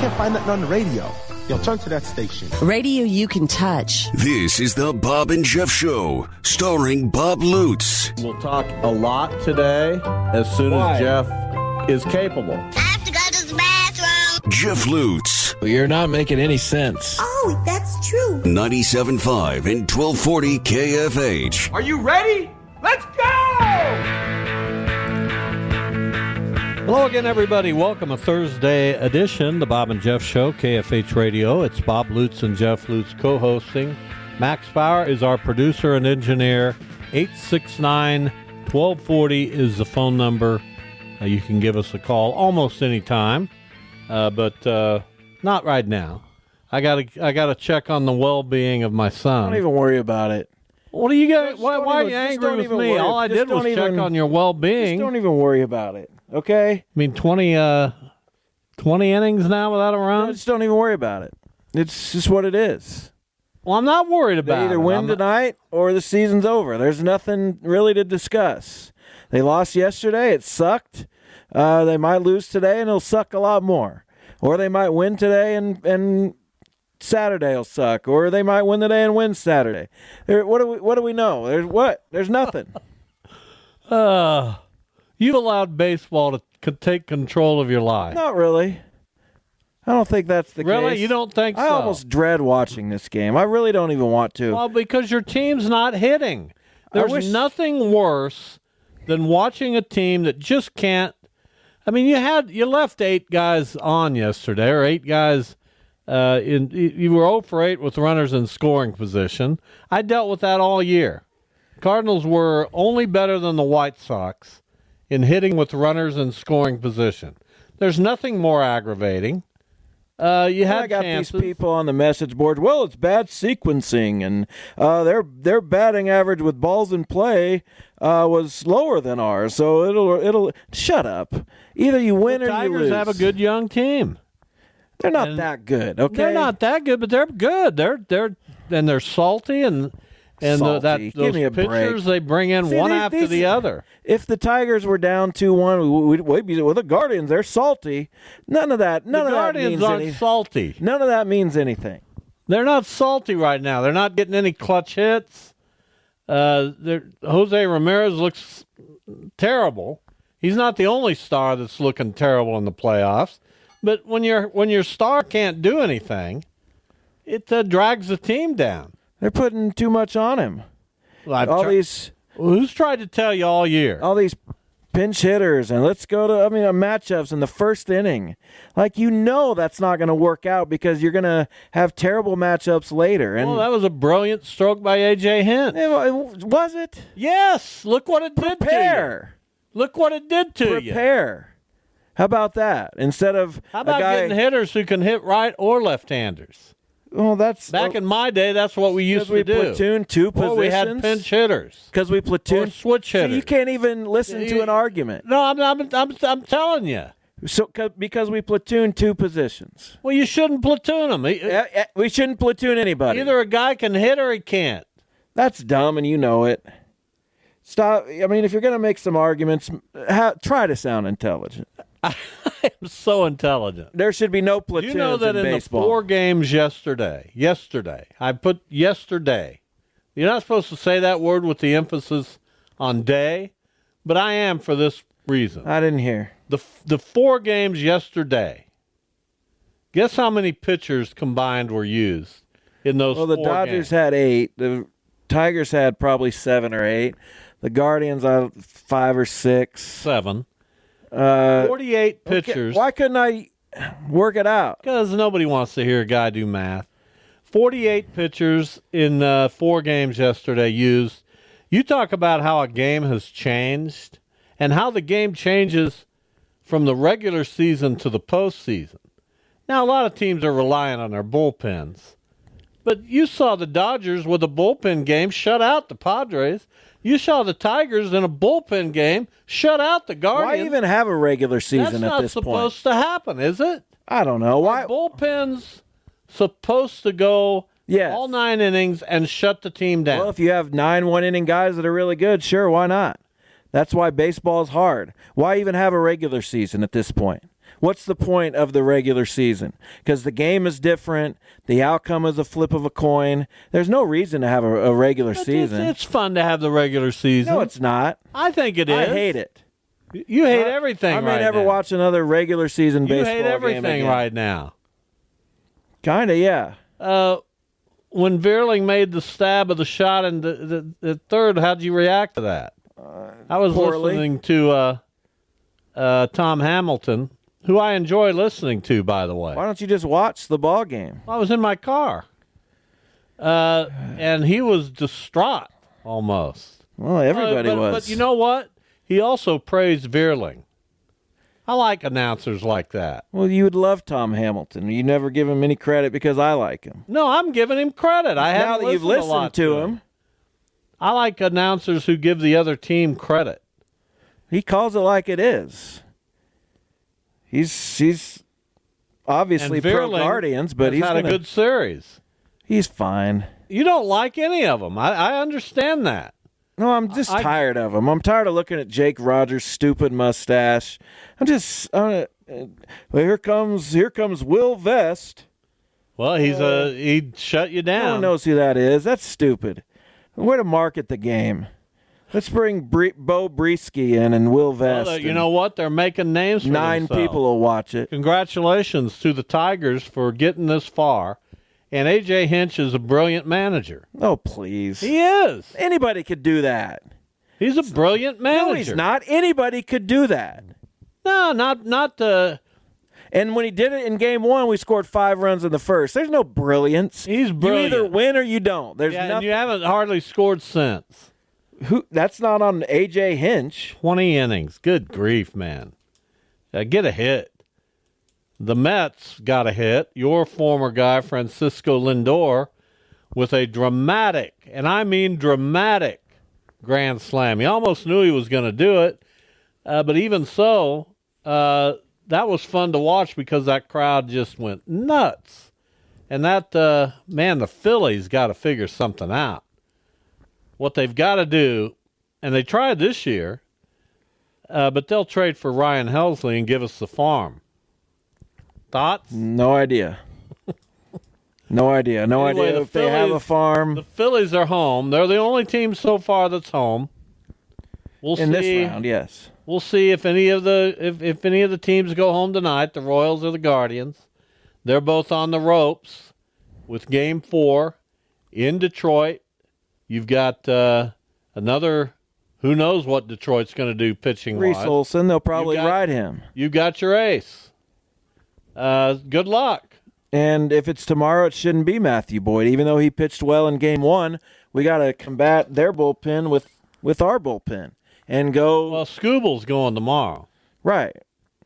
can't find nothing on the radio. Yo, turn to that station. Radio you can touch. This is the Bob and Jeff Show, starring Bob Lutz. We'll talk a lot today as soon as Jeff is capable. I have to go to the bathroom. Jeff Lutz. You're not making any sense. Oh, that's true. 97.5 and 1240 KFH. Are you ready? Let's go! Hello again, everybody. Welcome a Thursday edition, the Bob and Jeff Show, KFH Radio. It's Bob Lutz and Jeff Lutz co-hosting. Max Bauer is our producer and engineer. 869-1240 is the phone number. You can give us a call almost any time, but not right now. I gotta check on the well-being of my son. Don't even worry about it. What are you guys? Why are you angry with me? All I did was check on your well-being. Just don't even worry about it, okay? I mean, 20 innings now without a run? Just don't even worry about it. It's just what it is. Well, I'm not worried about it. They either win tonight or the season's over. There's nothing really to discuss. They lost yesterday. It sucked. They might lose today, and it'll suck a lot more. Or they might win today, and Saturday will suck. Or they might win today and win Saturday. What do we know? There's nothing. You've allowed baseball to take control of your life. Not really. I don't think that's the case. Really? You don't think so? I almost dread watching this game. I really don't even want to. Well, because your team's not hitting. There's nothing worse than watching a team that just can't. I mean, you left 8 guys on yesterday, or 8 guys. You were 0 for 8 with runners in scoring position. I dealt with that all year. Cardinals were only better than the White Sox in hitting with runners in scoring position. There's nothing more aggravating. I got these people on the message board. Well, it's bad sequencing, and their batting average with balls in play was lower than ours. So it'll shut up. Either you win or you lose. Tigers have a good young team. They're not that good. Okay, they're not that good, but they're good. They're salty and those pitchers they bring in one after the other. If the Tigers were down 2-1, we'd be with the Guardians. They're salty. None of that means anything. Salty. None of that means anything. They're not salty right now. They're not getting any clutch hits. Jose Ramirez looks terrible. He's not the only star that's looking terrible in the playoffs. But when your star can't do anything, it drags the team down. They're putting too much on him. Who's tried to tell you all year? All these pinch hitters, and let's go to matchups in the first inning. Like, that's not going to work out because you're going to have terrible matchups later. And that was a brilliant stroke by A.J. Hinch. Was it? Yes. Look what it did to you. Look what it did to you. Prepare. How about that? How about getting hitters who can hit right or left-handers? Well, back in my day. That's what we used to do. Because we platoon 2 positions. Or we had pinch hitters. Because we platoon switch hitters. So you can't even listen to an argument. No, I'm telling you. So because we platoon 2 positions. Well, you shouldn't platoon them. We shouldn't platoon anybody. Either a guy can hit or he can't. That's dumb, and you know it. Stop. I mean, if you're going to make some arguments, try to sound intelligent. I am so intelligent. There should be no platoons in baseball. You know that in the 4 games yesterday, I put yesterday. You're not supposed to say that word with the emphasis on day, but I am for this reason. I didn't hear. The 4 games yesterday, guess how many pitchers combined were used in those 4 games? Well, the Dodgers had 8. The Tigers had probably 7 or 8. The Guardians had 5 or 6. 7. 48 pitchers. Okay. Why couldn't I work it out? Because nobody wants to hear a guy do math. 48 pitchers in 4 games yesterday used. You talk about how a game has changed and how the game changes from the regular season to the postseason. Now, a lot of teams are relying on their bullpens. But you saw the Dodgers with a bullpen game shut out the Padres. You saw the Tigers in a bullpen game shut out the Guardians. Why even have a regular season at this point? That's not supposed to happen, is it? I don't know. Why? Are bullpens supposed to go all 9 innings and shut the team down? Well, if you have 9 one-inning guys that are really good, sure, why not? That's why baseball is hard. Why even have a regular season at this point? What's the point of the regular season? Because the game is different. The outcome is a flip of a coin. There's no reason to have a regular season. It's fun to have the regular season. No, it's not. I think it is. I hate it. You hate everything. I may never watch another regular season baseball game. You hate everything right now. Kind of, yeah. When Vierling made the stab of the shot in the third, how did you react to that? I was listening to Tom Hamilton, who I enjoy listening to, by the way. Why don't you just watch the ball game? I was in my car. And he was distraught, almost. Well, everybody was. But you know what? He also praised Vierling. I like announcers like that. Well, you would love Tom Hamilton. You never give him any credit because I like him. No, I'm giving him credit. Now that you've listened to him. I like announcers who give the other team credit. He calls it like it is. He's obviously pro Guardians, but he's had a good series. He's fine. You don't like any of them. I understand that. No, I'm just tired of him. I'm tired of looking at Jake Rogers' stupid mustache. Well, here comes Will Vest. Well, he shut you down. No one knows who that is. That's stupid. Way to market the game. Let's bring Bo Brieske in and Will Vest. Well, you know what? They're making names for 9 themselves. people will watch it. Congratulations to the Tigers for getting this far. And A.J. Hinch is a brilliant manager. Oh, please. He is. Anybody could do that. He's a brilliant manager. No, he's not. Anybody could do that. No, not And when he did it in game 1, we scored 5 runs in the first. There's no brilliance. He's brilliant. You either win or you don't. There's nothing. And you haven't hardly scored since. That's not on A.J. Hinch. 20 innings. Good grief, man. Get a hit. The Mets got a hit. Your former guy, Francisco Lindor, with a dramatic, and I mean dramatic, grand slam. He almost knew he was going to do it, but even so, that was fun to watch because that crowd just went nuts. And that, the Phillies got to figure something out. What they've got to do, and they tried this year, but they'll trade for Ryan Helsley and give us the farm. Thoughts? No idea. No idea if they have a farm. The Phillies are home. They're the only team so far that's home. We'll see. This round, yes. We'll see if any of the teams go home tonight, the Royals or the Guardians. They're both on the ropes with Game 4 in Detroit. You've got another, who knows what Detroit's going to do pitching-wise. Reese Olson, they'll probably ride him. You got your ace. Good luck. And if it's tomorrow, it shouldn't be Matthew Boyd. Even though he pitched well in Game 1, we got to combat their bullpen with our bullpen and go. Well, Scooble's going tomorrow. Right.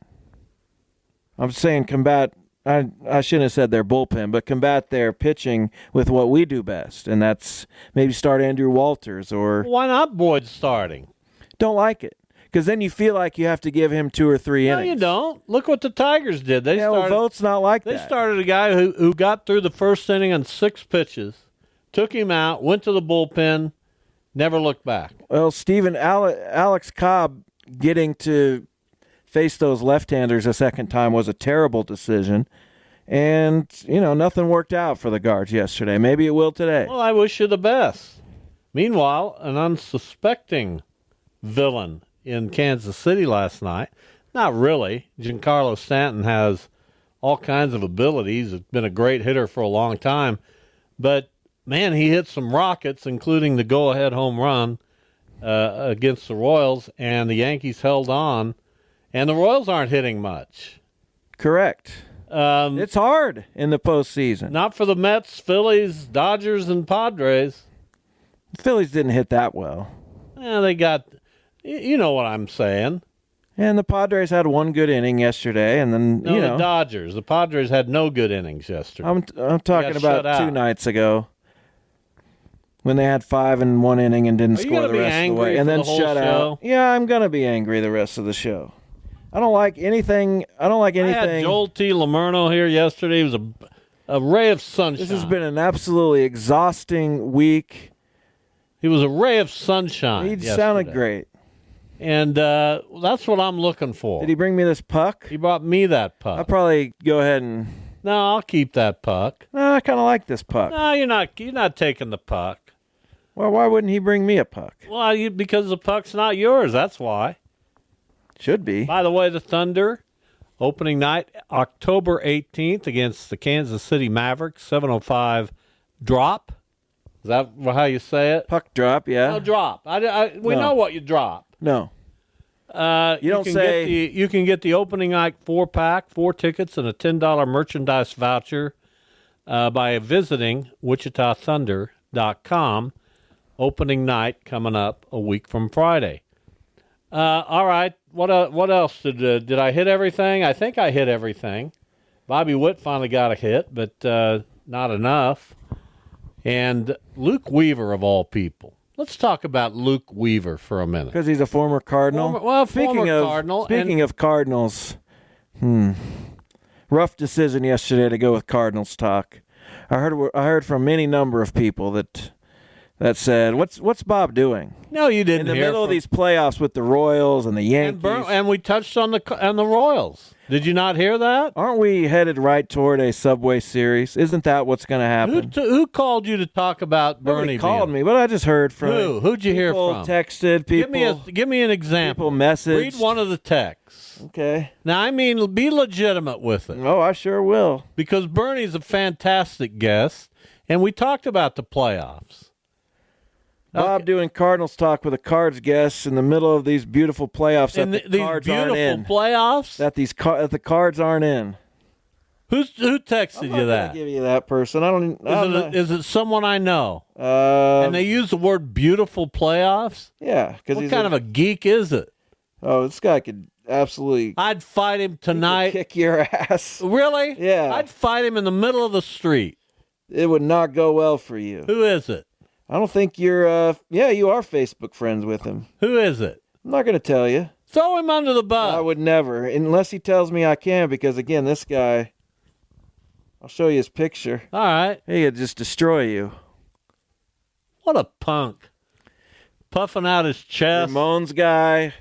I'm saying combat. I shouldn't have said their bullpen, but combat their pitching with what we do best, and that's maybe start Andrew Walters or. Why not Boyd starting? Don't like it. Because then you feel like you have to give him 2 or 3 innings. No, you don't. Look what the Tigers did. Vogt's not like that. They started a guy who got through the first inning on 6 pitches, took him out, went to the bullpen, never looked back. Well, Alex Cobb getting to face those left-handers a second time was a terrible decision. And, nothing worked out for the Guards yesterday. Maybe it will today. Well, I wish you the best. Meanwhile, an unsuspecting villain in Kansas City last night. Not really. Giancarlo Stanton has all kinds of abilities. He's been a great hitter for a long time. But, man, he hit some rockets, including the go-ahead home run against the Royals, and the Yankees held on. And the Royals aren't hitting much. Correct. It's hard in the postseason. Not for the Mets, Phillies, Dodgers, and Padres. The Phillies didn't hit that well. Yeah, they got... You know what I'm saying. And the Padres had 1 good inning yesterday, and then, the Dodgers. The Padres had no good innings yesterday. I'm talking about 2 nights ago when they had 5 in 1 inning and didn't score the rest of the way. And then shut out. Yeah, I'm going to be angry the rest of the show. I don't like anything. I had Joel T. Lamerno here yesterday. It was a ray of sunshine. This has been an absolutely exhausting week. He was a ray of sunshine. He sounded great. And that's what I'm looking for. Did he bring me this puck? He brought me that puck. I'll probably go ahead and... No, I'll keep that puck. No, I kind of like this puck. No, you're not taking the puck. Well, why wouldn't he bring me a puck? Well, because the puck's not yours, that's why. Should be. By the way, the Thunder, opening night, October 18th against the Kansas City Mavericks, 7:05 drop. Is that how you say it? Puck drop, yeah. No, drop. We know what you drop. No. You don't can say... you can get the opening night 4-pack, 4 tickets, and a $10 merchandise voucher by visiting WichitaThunder.com. Opening night coming up a week from Friday. All right. What else? Did I hit everything? I think I hit everything. Bobby Witt finally got a hit, but not enough. And Luke Weaver, of all people. Let's talk about Luke Weaver for a minute. Because he's a former Cardinal? Speaking of Cardinals, rough decision yesterday to go with Cardinals talk. I heard from any number of people that said, "What's Bob doing?" No, you didn't. In the middle of these playoffs with the Royals and the Yankees, and we touched on the Royals. Did you not hear that? Aren't we headed right toward a Subway Series? Isn't that what's going to happen? Who called you to talk about Bernie? Nobody called me, but I just heard from Who'd you hear from? Texted people. Give me an example. People messaged. Read one of the texts. Okay. Now, I mean, be legitimate with it. Oh, I sure will. Because Bernie's a fantastic guest, and we talked about the playoffs. Bob doing Cardinals talk with a Cards guest in the middle of these beautiful playoffs that the Cards aren't in. Playoffs? That the Cards aren't in. Who texted you that? I'm give you that person. Is it someone I know? And they use the word beautiful playoffs? Yeah. What kind of a geek is it? Oh, this guy could absolutely... I'd fight him tonight. Kick your ass. Really? Yeah. I'd fight him in the middle of the street. It would not go well for you. Who is it? I don't think you're, you are Facebook friends with him. Who is it? I'm not going to tell you. Throw him under the bus. I would never, unless he tells me I can, because, again, this guy, I'll show you his picture. All right. He could just destroy you. What a punk. Puffing out his chest. Ramones guy.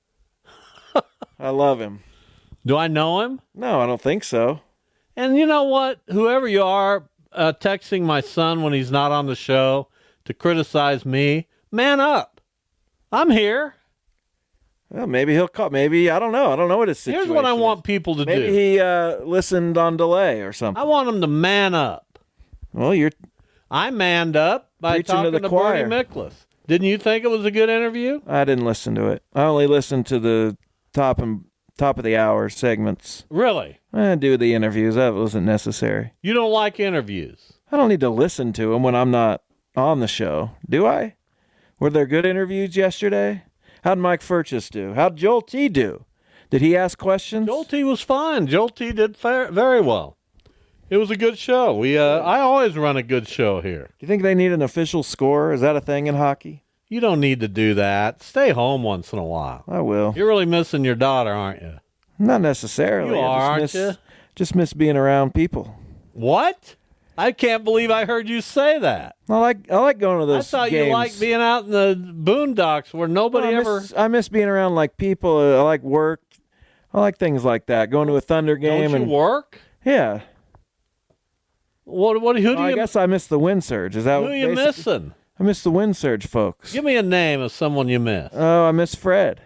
I love him. Do I know him? No, I don't think so. And you know what? Whoever you are, texting my son when he's not on the show to criticize me, man up. I'm here. Well, maybe he'll call. Maybe, I don't know. I don't know what his situation is. Here's what I want people to do. Maybe he listened on delay or something. I want him to man up. Well, I manned up by talking to Bernie Miklasz. Didn't you think it was a good interview? I didn't listen to it. I only listened to the top of the hour segments. Really? I didn't do the interviews. That wasn't necessary. You don't like interviews? I don't need to listen to them when I'm not on the show, do I? Were there good interviews yesterday? How'd Mike Furches do? How'd Joel T do? Did he ask questions? Joel T was fine. Joel T did very well. It was a good show. I always run a good show here. Do you think they need an official score? Is that a thing in hockey? You don't need to do that. Stay home once in a while. I will. You're really missing your daughter, aren't you? Not necessarily. You are, aren't you? Just miss being around people. What? I can't believe I heard you say that. I like going to those games. I thought you liked being out in the boondocks where nobody I miss being around like people. I like work. I like things like that. Going to a Thunder game. Don't you work? Yeah. Who do you? I guess I miss the Wind Surge. Is that who are you missing? I miss the Wind Surge folks. Give me a name of someone you miss. Oh, I miss Fred.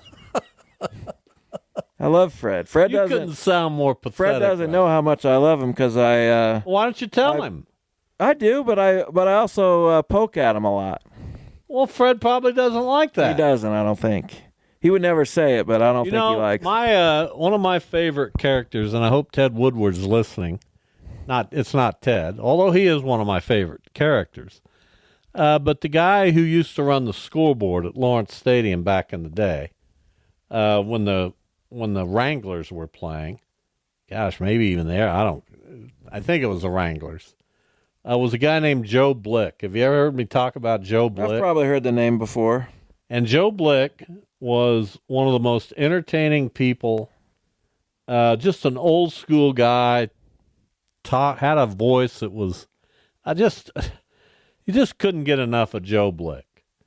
I love Fred. You couldn't sound more pathetic. Fred doesn't know how much I love him because I. Why don't you tell him? I do, but I also poke at him a lot. Well, Fred probably doesn't like that. He doesn't. I don't think. He would never say it, but I don't think he likes. One of my favorite characters, and I hope Ted Woodward's listening. It's not Ted, although he is one of my favorite characters. But the guy who used to run the scoreboard at Lawrence Stadium back in the day, when the Wranglers were playing, gosh, maybe even there, I think it was the Wranglers, was a guy named Joe Blick. Have you ever heard me talk about Joe Blick? I've probably heard the name before. And Joe Blick was one of the most entertaining people, just an old school guy, had a voice that was, you just couldn't get enough of Joe Blick.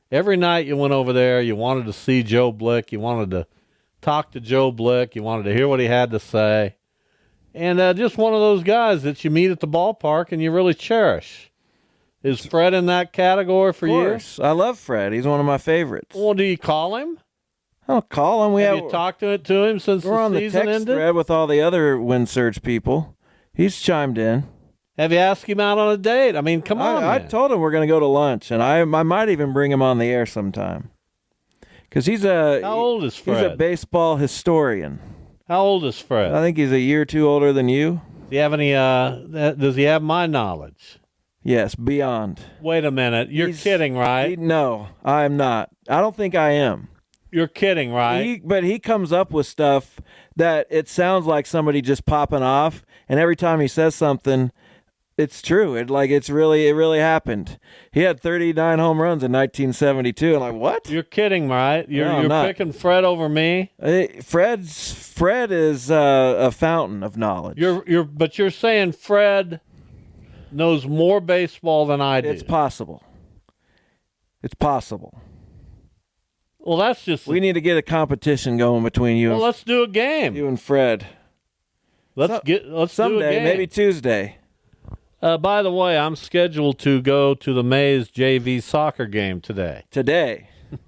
Every night you went over there, you wanted to see Joe Blick. You wanted to talk to Joe Blick. You wanted to hear what he had to say. And just one of those guys that you meet at the ballpark and you really cherish. Is Fred in that category for you? Of course. I love Fred. He's one of my favorites. Well, do you call him? I don't call him. Have you talked to him since we're the on the season text ended? thread with all the other Wind Surge people. He's chimed in. Have you asked him out on a date? I mean, come on, I man. told him we're going to go to lunch, and I might even bring him on the air sometime. Because How old is Fred? He's a baseball historian. How old is Fred? I think he's a year or two older than you. Do you have any? Does he have my knowledge? Yes, beyond. Wait a minute. You're kidding, right? No, I am not. I don't think I am. You're kidding, right? But he comes up with stuff that it sounds like somebody just popping off, and every time he says something, it's true. It really happened. He had 39 home runs in 1972. I'm like, what? You're kidding, right? You're not. picking Fred over me. Fred is a fountain of knowledge. But you're saying Fred knows more baseball than I do. It's possible. It's possible. Well, that's just. We need to get a competition going between you. Well, let's do a game. You and Fred. Let's do a someday, game. maybe Tuesday. By the way, I'm scheduled to go to the Mays JV soccer game today. Today.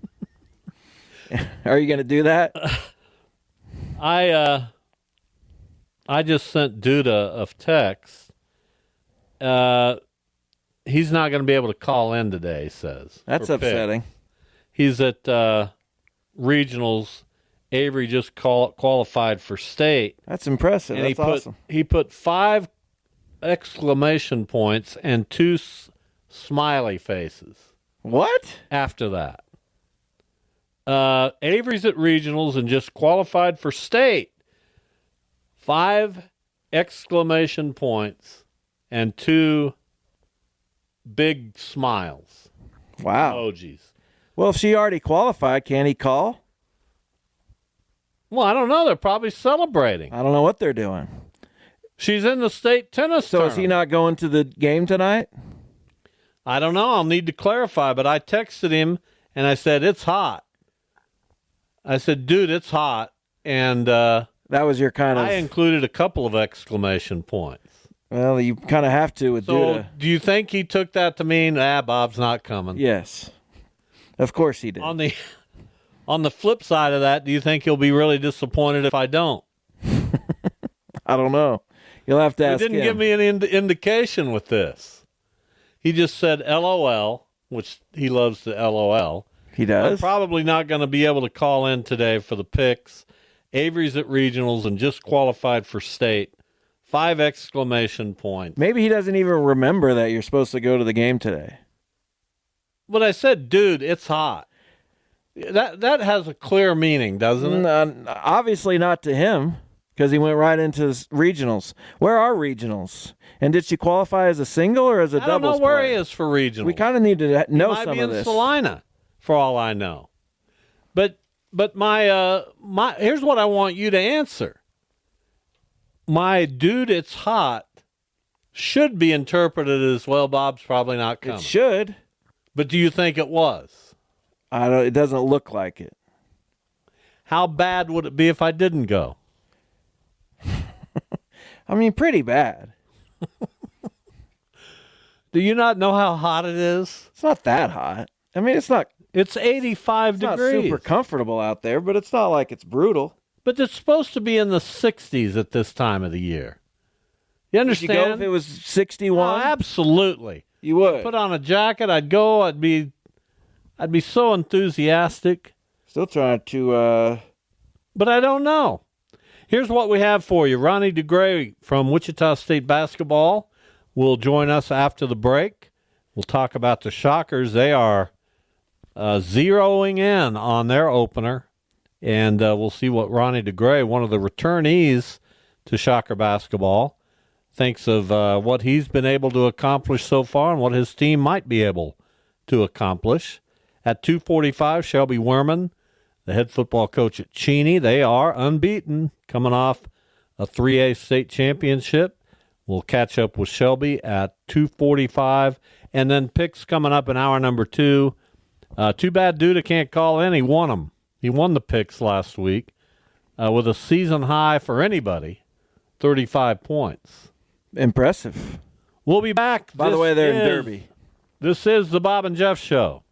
Are you going to do that? I just sent Duda a text. He's not going to be able to call in today, he says. That's upsetting. He's at regionals. Avery just qualified for state. That's impressive. And That's awesome. He put 5 exclamation points and 2 smiley faces. What? After that. Avery's at regionals and just qualified for state. 5 exclamation points and 2 big smiles. Wow. Emojis. Well, if she already qualified, can he call? Well, I don't know. They're probably celebrating. I don't know what they're doing. She's in the state tennis tournament. So is he not going to the game tonight? I don't know. I'll need to clarify, but I texted him and I said, it's hot. I said, dude, it's hot. And that was your kind of... I included a couple of exclamation points. Well, you kind of have to with Duda. Do you think he took that to mean, Bob's not coming? Yes. Of course he did. On the flip side of that, do you think he'll be really disappointed if I don't? I don't know. You'll have to ask him. He didn't give me any indication with this. He just said LOL, which he loves to LOL. He does? I'm probably not going to be able to call in today for the picks. Avery's at regionals and just qualified for state. 5 exclamation points. Maybe he doesn't even remember that you're supposed to go to the game today. But I said, dude, it's hot. That has a clear meaning, doesn't it? Obviously not to him, because he went right into regionals. Where are regionals? And did she qualify as a single or as a doubles player? I don't know where he is for regionals. We kind of need to know some of this. He might be in Salina, for all I know. But my here's what I want you to answer. My dude, it's hot should be interpreted as, well, Bob's probably not coming. It should. But do you think it was? It doesn't look like it. How bad would it be if I didn't go? I mean, pretty bad. Do you not know how hot it is? It's not that hot. I mean, it's not. It's 85 degrees. It's not super comfortable out there, but it's not like it's brutal. But it's supposed to be in the 60s at this time of the year. You understand? Would you go if it was 61? Oh, absolutely. You would. Put on a jacket. I'd go. I'd be so enthusiastic. Still trying to. But I don't know. Here's what we have for you. Ronnie DeGray from Wichita State basketball will join us after the break. We'll talk about the Shockers. They are zeroing in on their opener. And we'll see what Ronnie DeGray, one of the returnees to Shocker basketball, thinks of what he's been able to accomplish so far and what his team might be able to accomplish. At 2:45, Shelby Werman, the head football coach at Cheney. They are unbeaten, coming off a 3A state championship. We'll catch up with Shelby at 2:45. And then picks coming up in hour number 2. Too bad Duda can't call in. He won them. He won the picks last week with a season high for anybody, 35 points. Impressive. We'll be back. By the way, they're in Derby. This is the Bob and Jeff Show.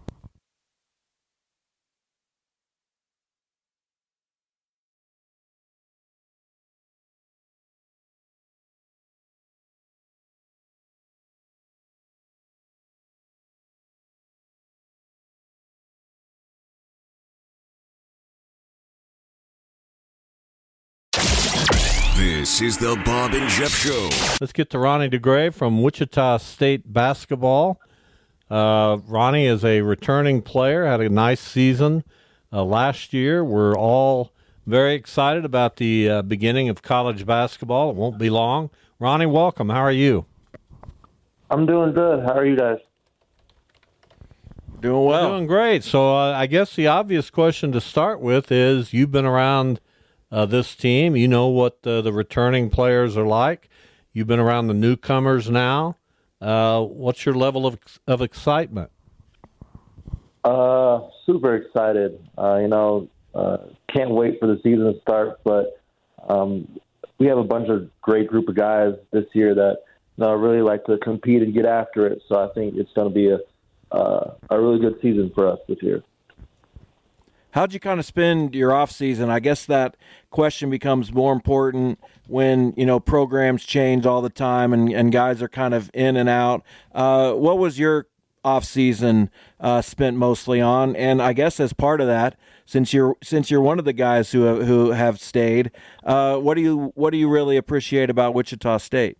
This is the Bob and Jeff Show. Let's get to Ronnie DeGray from Wichita State basketball. Ronnie is a returning player, had a nice season last year. We're all very excited about the beginning of college basketball. It won't be long. Ronnie, welcome. How are you? I'm doing good. How are you guys? Doing well. Doing great. So I guess the obvious question to start with is you've been around this team. You know what the returning players are like. You've been around the newcomers now. What's your level of excitement? Super excited. Can't wait for the season to start. But we have a bunch of great group of guys this year that really like to compete and get after it. So I think it's going to be a really good season for us this year. How'd you kind of spend your off season? I guess that question becomes more important when, programs change all the time and guys are kind of in and out. What was your off season spent mostly on? And I guess as part of that, since you're one of the guys who have stayed, what do you really appreciate about Wichita State?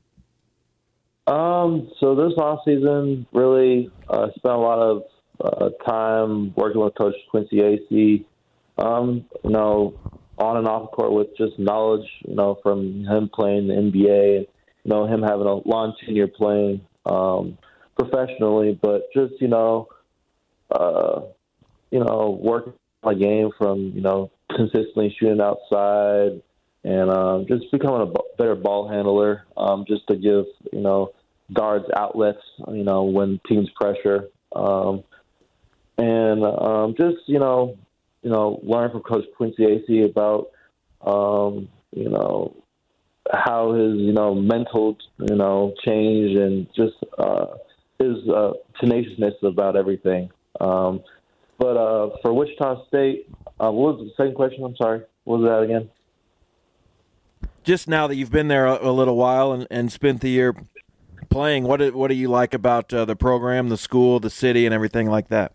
So this off season really spent a lot of time working with Coach Quincy Acee, on and off the court with just knowledge, from him playing the NBA, him having a long tenure playing professionally, but just, working my game from, consistently shooting outside and just becoming a better ball handler, just to give, guards outlets, when teams pressure. And just, learn from Coach Quincy Acee about, how his, mental, change and just his tenaciousness about everything. But for Wichita State, what was the second question? I'm sorry. What was that again? Just now that you've been there a little while and spent the year playing, what do you like about the program, the school, the city, and everything like that?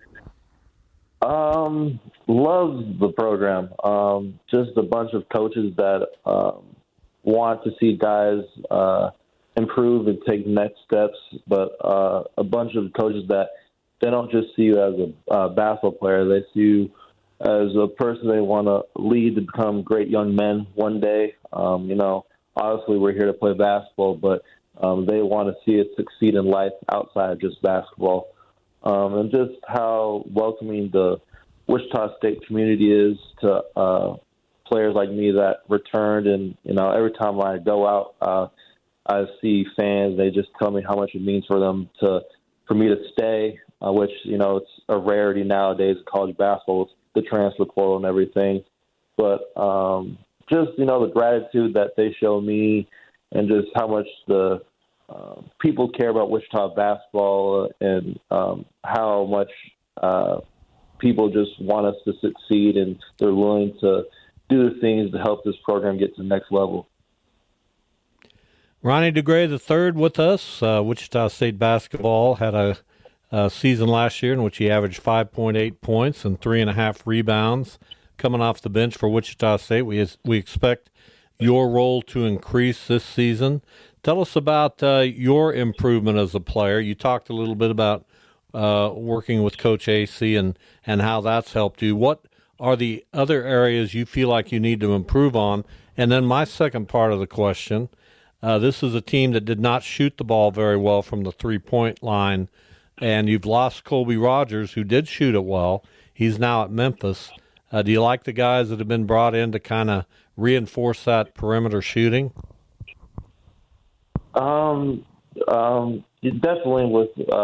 Love the program. Just a bunch of coaches that want to see guys improve and take next steps, but a bunch of coaches that they don't just see you as a basketball player. They see you as a person they want to lead to become great young men one day. Obviously we're here to play basketball, but they want to see it succeed in life outside of just basketball. And just how welcoming the Wichita State community is to players like me that returned. And, every time I go out, I see fans. They just tell me how much it means for them for me to stay, which, it's a rarity nowadays in college basketball with the transfer portal and everything. But just, the gratitude that they show me and just how much the people care about Wichita basketball and how much people just want us to succeed, and they're willing to do the things to help this program get to the next level. Ronnie DeGray III with us. Wichita State basketball had a season last year in which he averaged 5.8 points and 3.5 rebounds coming off the bench for Wichita State. We expect your role to increase this season. Tell us about your improvement as a player. You talked a little bit about working with Coach Acee and how that's helped you. What are the other areas you feel like you need to improve on? And then my second part of the question, this is a team that did not shoot the ball very well from the three-point line, and you've lost Colby Rogers, who did shoot it well. He's now at Memphis. Do you like the guys that have been brought in to kind of reinforce that perimeter shooting? Definitely with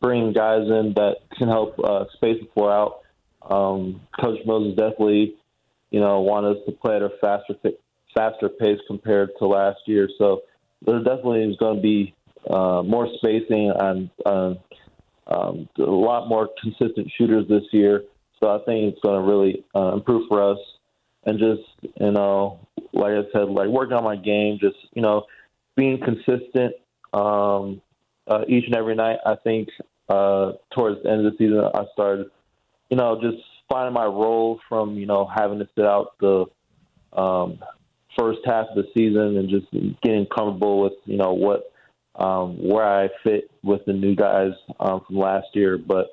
bring guys in that can help space the floor out. Coach Moses definitely, want us to play at a faster pace compared to last year. So there definitely is going to be more spacing and a lot more consistent shooters this year. So I think it's going to really improve for us. And just, like I said, working on my game, just, being consistent each and every night. I think towards the end of the season, I started, just finding my role from, having to sit out the first half of the season and just getting comfortable with, where I fit with the new guys from last year. But,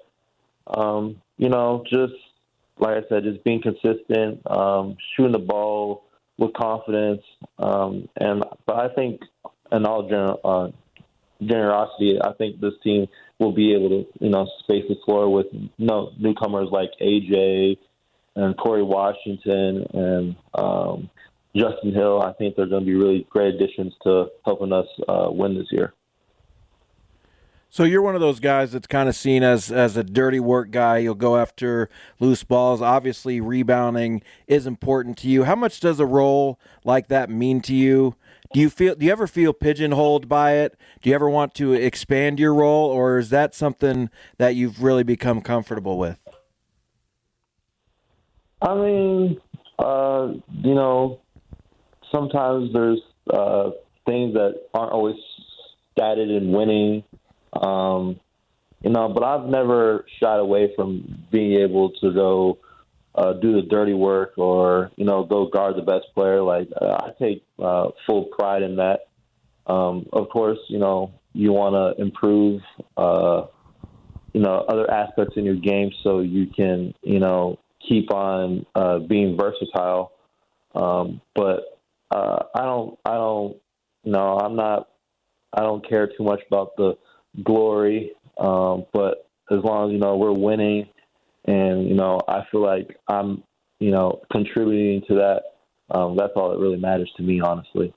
just like I said, just being consistent, shooting the ball with confidence. But I think in all generosity, I think this team will be able to, space the floor with newcomers like AJ and Corey Washington and Justin Hill. I think they're going to be really great additions to helping us win this year. So you're one of those guys that's kind of seen as a dirty work guy. You'll go after loose balls. Obviously, rebounding is important to you. How much does a role like that mean to you? Do you ever feel pigeonholed by it? Do you ever want to expand your role, or is that something that you've really become comfortable with? I mean, sometimes there's things that aren't always statted in winning. But I've never shied away from being able to go do the dirty work or, go guard the best player. I take full pride in that. Of course, you want to improve, other aspects in your game so you can, keep on being versatile. But I don't care too much about the glory, but as long as we're winning and I feel like I'm contributing to that, that's all that really matters to me, honestly.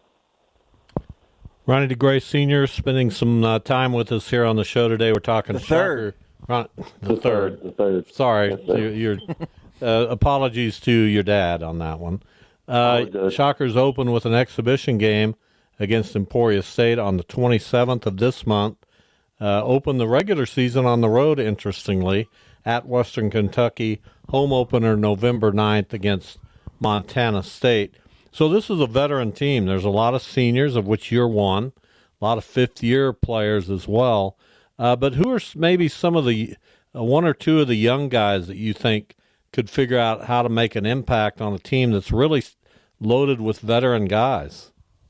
Ronnie DeGray Sr. spending some time with us here on the show today. We're talking the third. The third. Sorry, your apologies to your dad on that one. Shockers open with an exhibition game against Emporia State on the 27th of this month. Open the regular season on the road, interestingly, at Western Kentucky. Home opener November 9th against Montana State. So this is a veteran team. There's a lot of seniors, of which you're one, a lot of fifth-year players as well. But who are maybe some of the one or two of the young guys that you think could figure out how to make an impact on a team that's really loaded with veteran guys?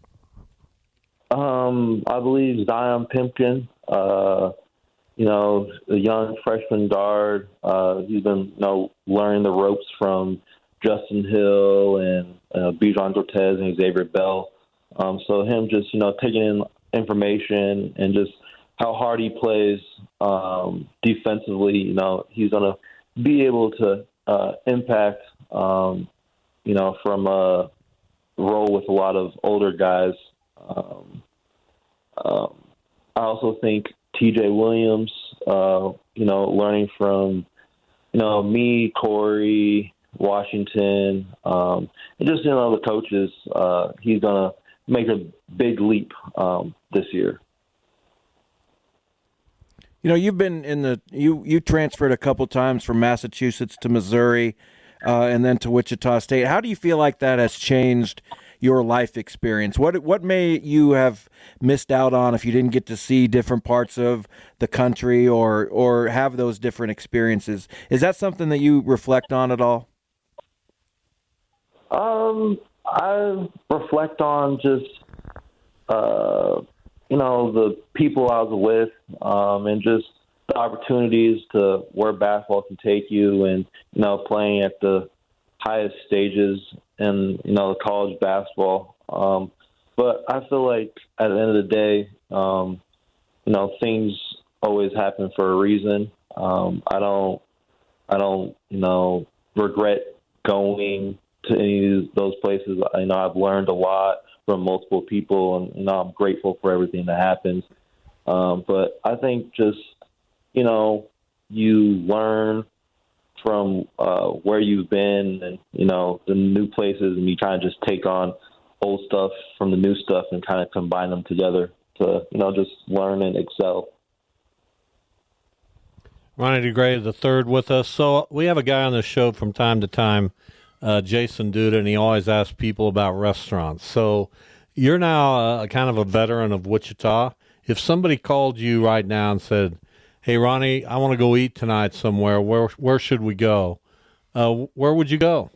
I believe Zion Pimpkin, the young freshman guard. He's been, learning the ropes from Justin Hill and Bijan Cortez and Xavier Bell. So him just, taking in information and just how hard he plays defensively, he's going to be able to impact, from a role with a lot of older guys. I also think TJ Williams, learning from, me, Corey, Washington, and just, the coaches, he's going to make a big leap this year. You've been you transferred a couple times from Massachusetts to Missouri and then to Wichita State. How do you feel like that has changed your life experience? What may you have missed out on if you didn't get to see different parts of the country or have those different experiences? Is that something that you reflect on at all? I reflect on just, the people I was with, and just the opportunities to where basketball can take you and, playing at the highest stages in, college basketball. But I feel like at the end of the day, things always happen for a reason. I don't, regret going to any of those places. I've learned a lot from multiple people, and I'm grateful for everything that happens. But I think just you learn from where you've been and, the new places, and you try and just take on old stuff from the new stuff and kind of combine them together to, just learn and excel. Ronnie DeGray, the third with us. So we have a guy on the show from time to time, Jason Duda, and he always asks people about restaurants. So you're now kind of a veteran of Wichita. If somebody called you right now and said, "Hey, Ronnie, I want to go eat tonight somewhere. Where should we go?" Where would you go?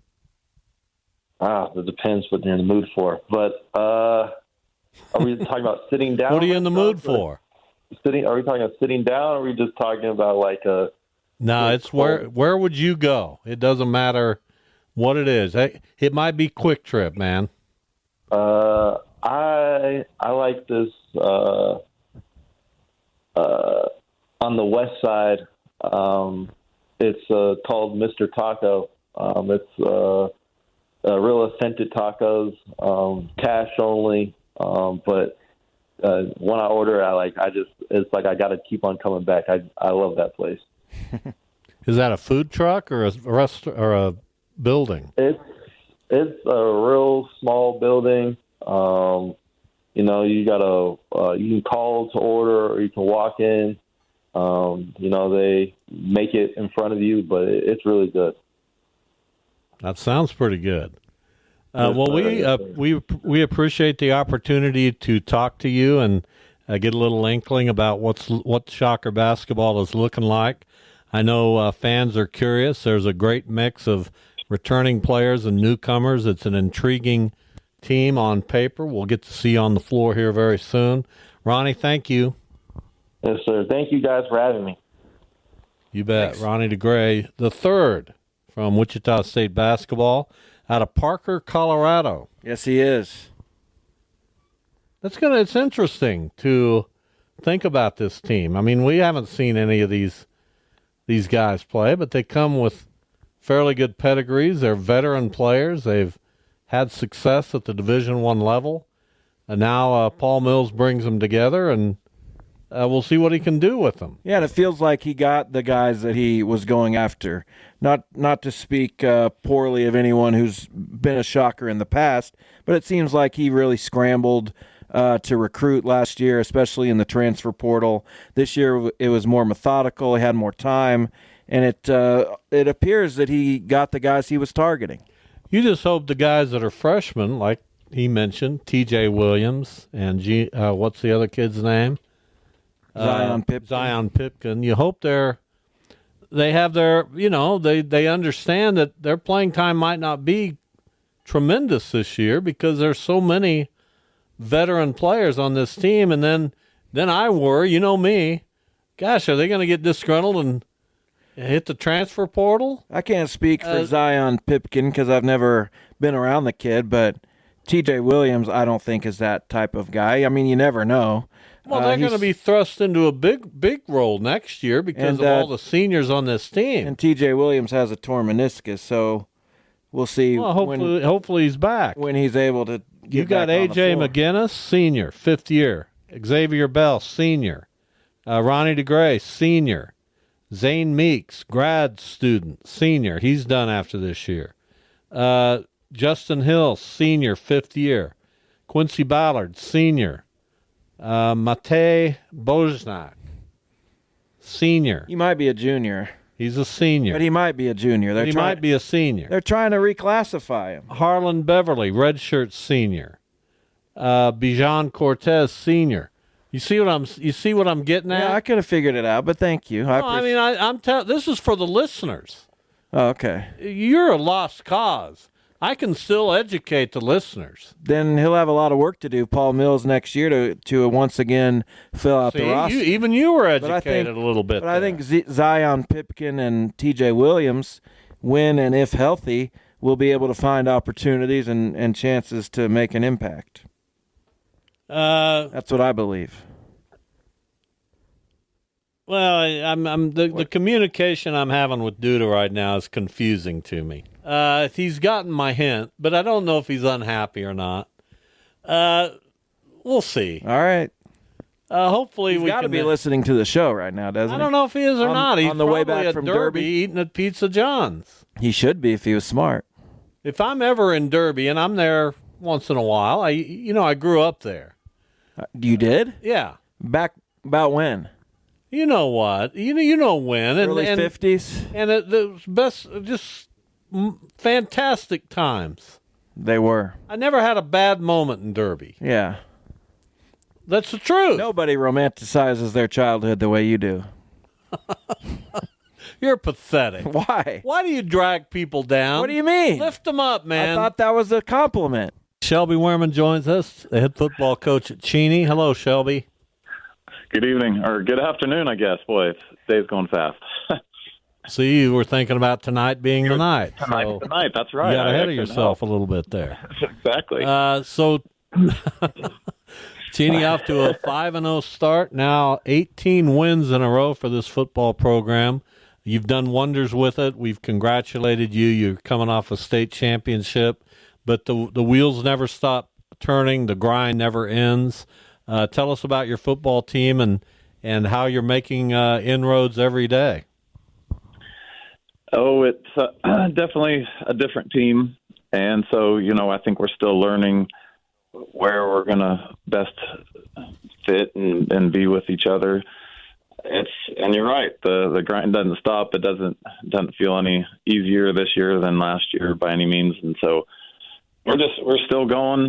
It depends what you're in the mood for. But are we talking about sitting down? What are you in the mood for? Are we talking about sitting down, or are we just talking about like a... No, it's where would you go? It doesn't matter what it is. It might be Quick Trip, man. I like this on the west side. It's called Mr. Taco. It's real authentic tacos, cash only. But when I order, it's like I got to keep on coming back. I love that place. Is that a food truck or a restaurant or a building? It's a real small building. You got you can call to order, or you can walk in. They make it in front of you, but it's really good. That sounds pretty good. Well, we appreciate the opportunity to talk to you and get a little inkling about what Shocker basketball is looking like. I know fans are curious. There's a great mix of returning players and newcomers. It's an intriguing team on paper. We'll get to see on the floor here very soon. Ronnie, thank you. Yes, sir. Thank you guys for having me. You bet. Thanks. Ronnie DeGray, the third from Wichita State basketball out of Parker, Colorado. Yes, he is. It's interesting to think about this team. I mean, we haven't seen any of these guys play, but they come with fairly good pedigrees. They're veteran players. They've had success at the Division I level. And now Paul Mills brings them together, and we'll see what he can do with them. Yeah, and it feels like he got the guys that he was going after. Not to speak poorly of anyone who's been a Shocker in the past, but it seems like he really scrambled to recruit last year, especially in the transfer portal. This year it was more methodical. He had more time, and it appears that he got the guys he was targeting. You just hope the guys that are freshmen, like he mentioned, T.J. Williams and what's the other kid's name? Zion Pipkin. Zion Pipkin. You hope they have their, they understand that their playing time might not be tremendous this year because there's so many veteran players on this team. And then I worry, me, gosh, are they going to get disgruntled and hit the transfer portal? I can't speak for Zion Pipkin because I've never been around the kid, but T.J. Williams I don't think is that type of guy. I mean, you never know. Well, they're going to be thrust into a big role next year because of all the seniors on this team. And T.J. Williams has a torn meniscus, so we'll see. Well, hopefully he's back. When he's able to get You got back A.J. on the floor. McGinnis, senior, 5th year. Xavier Bell, senior. Ronnie DeGray, senior. Zane Meeks, grad student, senior. He's done after this year. Justin Hill, senior, 5th year. Quincy Ballard, senior. Matej Boznak, senior. He might be a junior. He's a senior. But he might be a junior. He might be a senior. They're trying to reclassify him. Harlan Beverly, redshirt senior. Bijan Cortez, senior. You see what I'm getting at? Yeah, I could have figured it out, but thank you. I'm telling. This is for the listeners. Oh, okay. You're a lost cause. I can still educate the listeners. Then he'll have a lot of work to do, Paul Mills, next year to once again fill out the roster. Even you were educated a little bit. But I think Zion Pipkin and T.J. Williams, when and if healthy, will be able to find opportunities and chances to make an impact. That's what I believe. Well, the communication I'm having with Duda right now is confusing to me. He's gotten my hint, but I don't know if he's unhappy or not. We'll see. All right. Hopefully He's got to be listening to the show right now, doesn't he? I don't know if he is or not. He's on the way probably back at from Derby Derby. eating at Pizza John's. He should be if he was smart. If I'm ever in Derby, and I'm there once in a while, I grew up there. You did? Yeah. Back about when? You know what? You know when. Early 50s? And the best, just fantastic times. They were. I never had a bad moment in Derby. Yeah. That's the truth. Nobody romanticizes their childhood the way you do. You're pathetic. Why? Why do you drag people down? What do you mean? Lift them up, man. I thought that was a compliment. Shelby Wehrman joins us, the head football coach at Cheney. Hello, Shelby. Good evening, or good afternoon, I guess. Boy, day's going fast. So you were thinking about tonight being the night. Tonight's the night, that's right. You got ahead of yourself a little bit there. Exactly. So Cheney off to a 5-0 start. Now 18 wins in a row for this football program. You've done wonders with it. We've congratulated you. You're coming off a state championship. But the wheels never stop turning. The grind never ends. Tell us about your football team and how you're making inroads every day. Oh, it's definitely a different team. And so, I think we're still learning where we're going to best fit and be with each other. And you're right, the grind doesn't stop. It doesn't feel any easier this year than last year by any means. And so we're still going.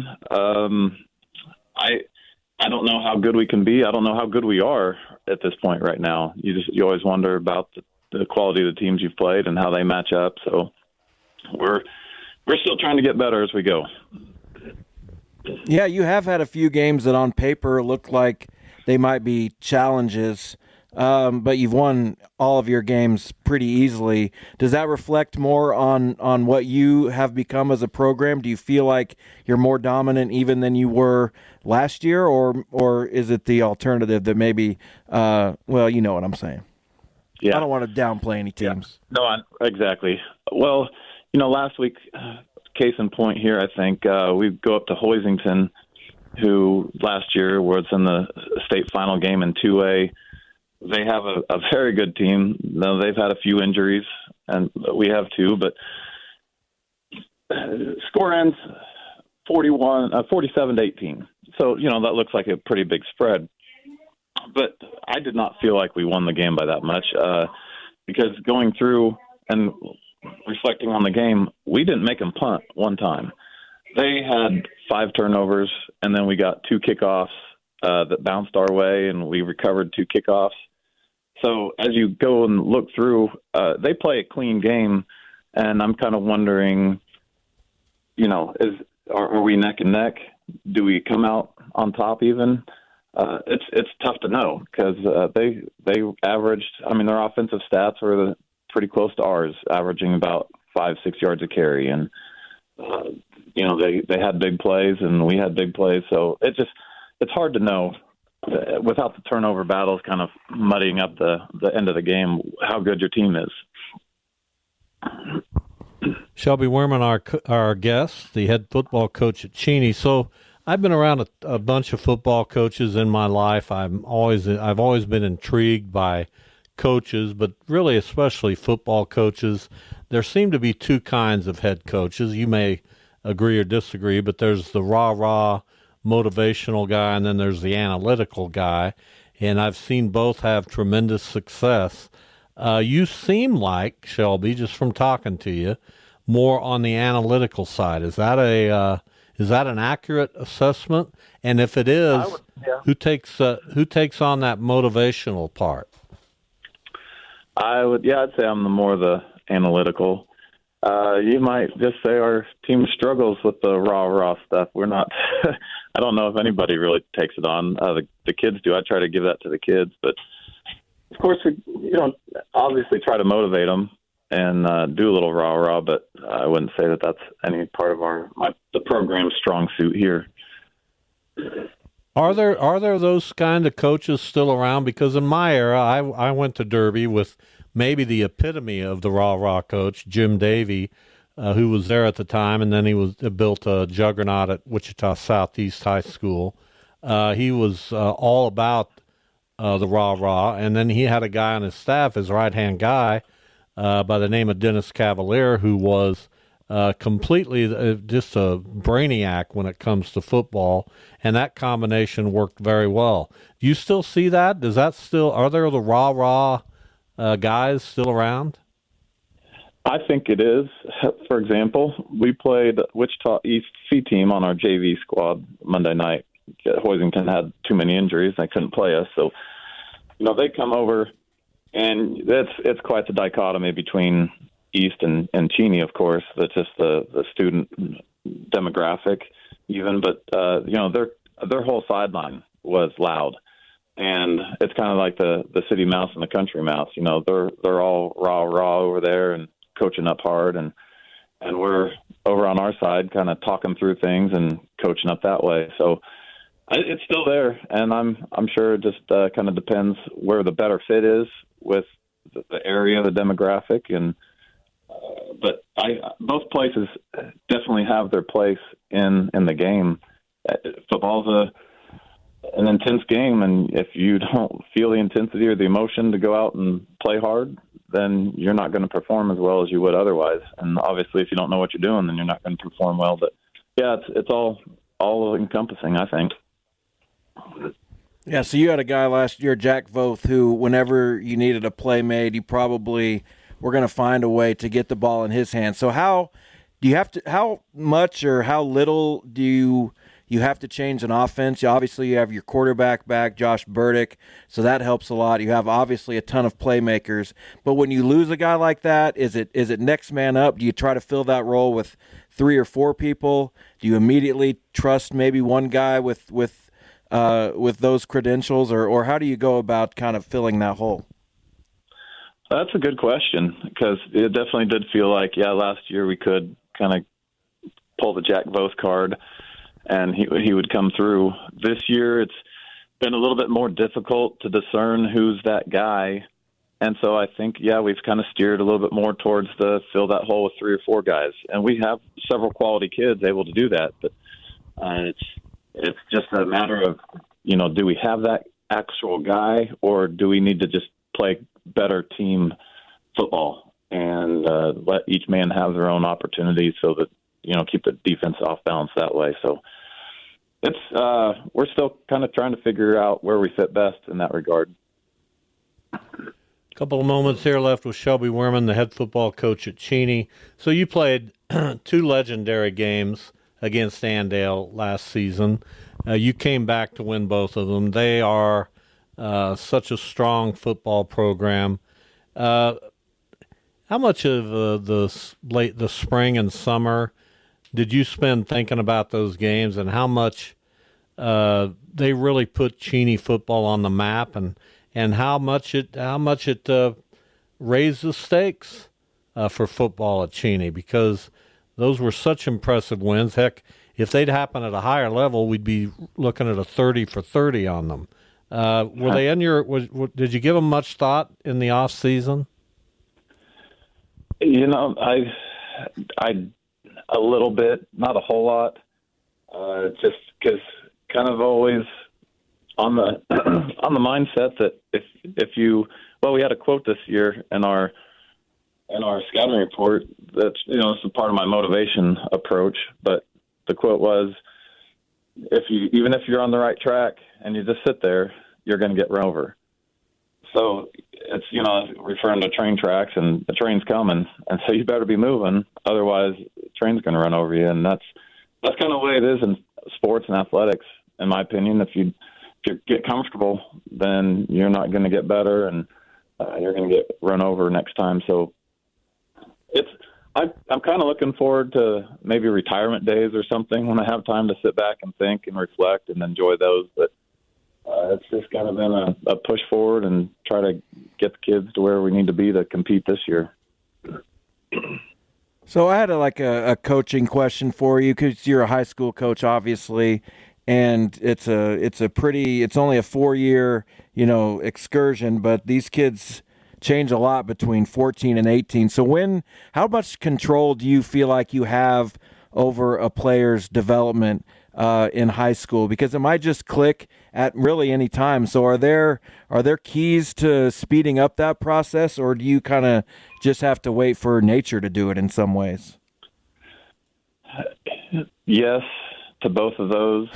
I don't know how good we can be. I don't know how good we are at this point right now. You always wonder about the quality of the teams you've played and how they match up. So we're still trying to get better as we go. Yeah, you have had a few games that on paper look like they might be challenges, but you've won all of your games pretty easily. Does that reflect more on what you have become as a program? Do you feel like you're more dominant even than you were last year, or is it the alternative that maybe, well, you know what I'm saying? Yeah. I don't want to downplay any teams. Yeah. No, exactly. Well, last week, case in point here, I think we go up to Hoisington, who last year was in the state final game in 2A. They have a very good team. Now, they've had a few injuries, and we have too, but score ends 47-18. So, that looks like a pretty big spread. But I did not feel like we won the game by that much because going through and reflecting on the game, we didn't make them punt one time. They had 5 turnovers, and then we got 2 kickoffs that bounced our way, and we recovered 2 kickoffs. So as you go and look through, they play a clean game, and I'm kind of wondering, are we neck and neck? Do we come out on top even? It's tough to know because they averaged. Their offensive stats were pretty close to ours, averaging about 5-6 yards a carry, and they had big plays and we had big plays. So it's hard to know without the turnover battles kind of muddying up the end of the game how good your team is. Shelby Wehrman, our guest, the head football coach at Cheney. So I've been around a bunch of football coaches in my life. I've always been intrigued by coaches, but really especially football coaches. There seem to be 2 kinds of head coaches. You may agree or disagree, but there's the rah-rah motivational guy, and then there's the analytical guy. And I've seen both have tremendous success. You seem like, Shelby, just from talking to you, more on the analytical side. Is that an accurate assessment? And if it is, who takes on that motivational part? I'd say I'm more the analytical. You might just say our team struggles with the raw stuff. We're not. I don't know if anybody really takes it on. The kids do. I try to give that to the kids, but of course we obviously try to motivate them and do a little rah-rah, but I wouldn't say that that's any part of the program's strong suit here. Are there those kind of coaches still around? Because in my era, I went to Derby with maybe the epitome of the rah-rah coach, Jim Davey, who was there at the time, and then he built a juggernaut at Wichita Southeast High School. He was all about the rah-rah, and then he had a guy on his staff, his right-hand guy, by the name of Dennis Cavalier, who was completely just a brainiac when it comes to football, and that combination worked very well. Do you still see that? Are there the rah-rah guys still around? I think it is. For example, we played Wichita East C team on our JV squad Monday night. Hoisington had too many injuries. They couldn't play us. So, they come over, and it's quite the dichotomy between East and Cheney, of course. That's just the student demographic even. But, their whole sideline was loud. And it's kind of like the city mouse and the country mouse. They're all rah-rah over there and coaching up hard, and we're over on our side kind of talking through things and coaching up that way. So it's still there, and I'm sure it just kind of depends where the better fit is with the area, the demographic, and but both places definitely have their place in the game. Football's an intense game, and if you don't feel the intensity or the emotion to go out and play hard, then you're not going to perform as well as you would otherwise. And obviously, if you don't know what you're doing, then you're not going to perform well. But yeah, it's all encompassing, I think. Yeah, so you had a guy last year, Jack Voth, who whenever you needed a play made, you probably were going to find a way to get the ball in his hands. So how much or how little do you have to change an offense? Obviously, you have your quarterback back, Josh Burdick, so that helps a lot. You have obviously a ton of playmakers. But when you lose a guy like that, is it next man up? Do you try to fill that role with 3 or 4 people? Do you immediately trust maybe one guy with those credentials, or how do you go about kind of filling that hole? That's a good question, because it definitely did feel like, last year we could kind of pull the Jack Voth card, and he would come through. This year it's been a little bit more difficult to discern who's that guy, and so I think, we've kind of steered a little bit more towards the fill that hole with 3 or 4 guys, and we have several quality kids able to do that, but it's just a matter of, do we have that actual guy, or do we need to just play better team football and let each man have their own opportunities so that, keep the defense off balance that way. So it's we're still kind of trying to figure out where we fit best in that regard. A couple of moments here left with Shelby Werman, the head football coach at Cheney. So you played 2 legendary games against Andale last season. You came back to win both of them. They are such a strong football program. How much of the spring and summer did you spend thinking about those games, and how much they really put Cheney football on the map, and how much it raised the stakes for football at Cheney, because those were such impressive wins. Heck, if they'd happen at a higher level, we'd be looking at a 30 for 30 on them. Were they in your? Did you give them much thought in the off season? I a little bit, not a whole lot. Just because kind of always on the mindset that if you we had a quote this year in our scouting report that this is part of my motivation approach, but the quote was, even if you're on the right track and you just sit there, you're going to get run over. So it's, referring to train tracks, and the train's coming, and so you better be moving, otherwise the train's going to run over you. And that's kind of the way it is in sports and athletics, in my opinion. If you get comfortable, then you're not going to get better, and you're going to get run over next time. So I'm kind of looking forward to maybe retirement days or something when I have time to sit back and think and reflect and enjoy those. But it's just kind of been a push forward and try to get the kids to where we need to be to compete this year. So I had a coaching question for you, because you're a high school coach, obviously, and it's only a 4-year, excursion, but these kids change a lot between 14 and 18. So how much control do you feel like you have over a player's development in high school? Because it might just click at really any time. So are there keys to speeding up that process, or do you kind of just have to wait for nature to do it in some ways? Yes, to both of those.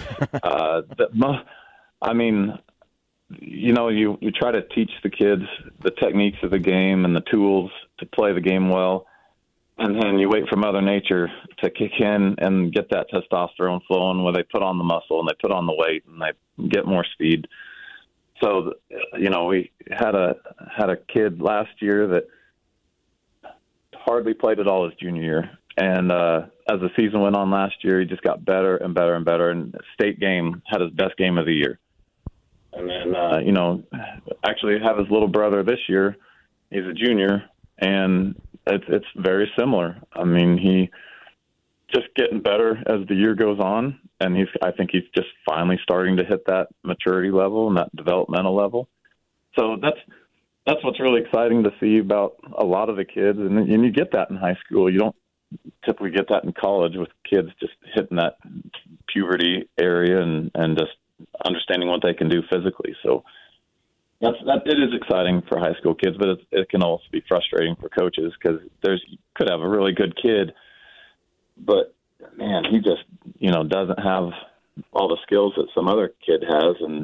I mean, you know, you try to teach the kids the techniques of the game and the tools to play the game well, and then you wait for Mother Nature to kick in and get that testosterone flowing where they put on the muscle and they put on the weight and they get more speed. So, you know, we had a kid last year that hardly played at all his junior year. And as the season went on last year, he just got better and better and better. And state game had his best game of the year. And then, you know, actually have his little brother this year. He's a junior, and it's very similar. I mean, he just getting better as the year goes on, and I think he's just finally starting to hit that maturity level and that developmental level. So that's what's really exciting to see about a lot of the kids, and you get that in high school. You don't typically get that in college with kids just hitting that puberty area and just understanding what they can do physically. So it is exciting for high school kids, but it can also be frustrating for coaches because you could have a really good kid, but man, he just, you know, doesn't have all the skills that some other kid has. And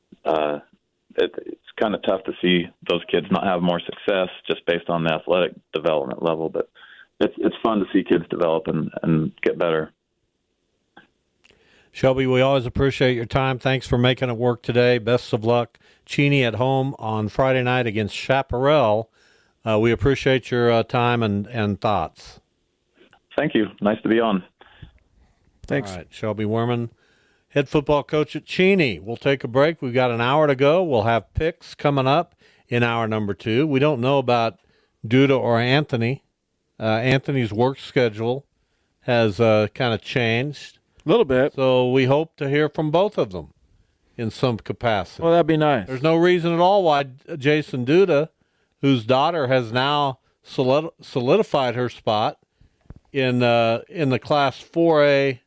it's kind of tough to see those kids not have more success just based on the athletic development level, but it's fun to see kids develop and get better. Shelby, we always appreciate your time. Thanks for making it work today. Best of luck. Cheney at home on Friday night against Chaparral. We appreciate your time and thoughts. Thank you. Nice to be on. Thanks. All right, Shelby Werman, head football coach at Cheney. We'll take a break. We've got an hour to go. We'll have picks coming up in hour number 2. We don't know about Duda or Anthony. Anthony's work schedule has kind of changed. A little bit. So we hope to hear from both of them in some capacity. Well, that'd be nice. There's no reason at all why Jason Duda, whose daughter has now solidified her spot in the Class 4A,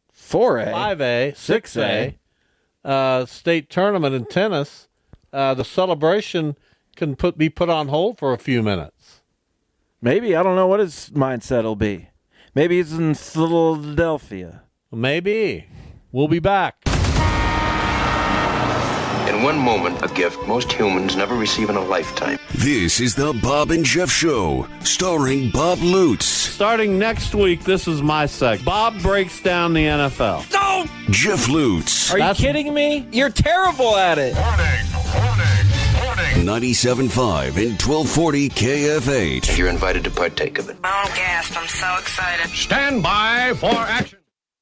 5A, 6A state tournament in tennis, the celebration can be put on hold for a few minutes. Maybe. I don't know what his mindset will be. Maybe he's in Philadelphia. Maybe. We'll be back. In one moment, a gift most humans never receive in a lifetime. This is the Bob and Jeff Show, starring Bob Lutz. Starting next week, this is my segment. Bob breaks down the NFL. No! Jeff Lutz. Are you kidding me? You're terrible at it. Warning. 97.5 and 1240 KFH. You're invited to partake of it. Oh, gasp. I'm so excited. Stand by for action.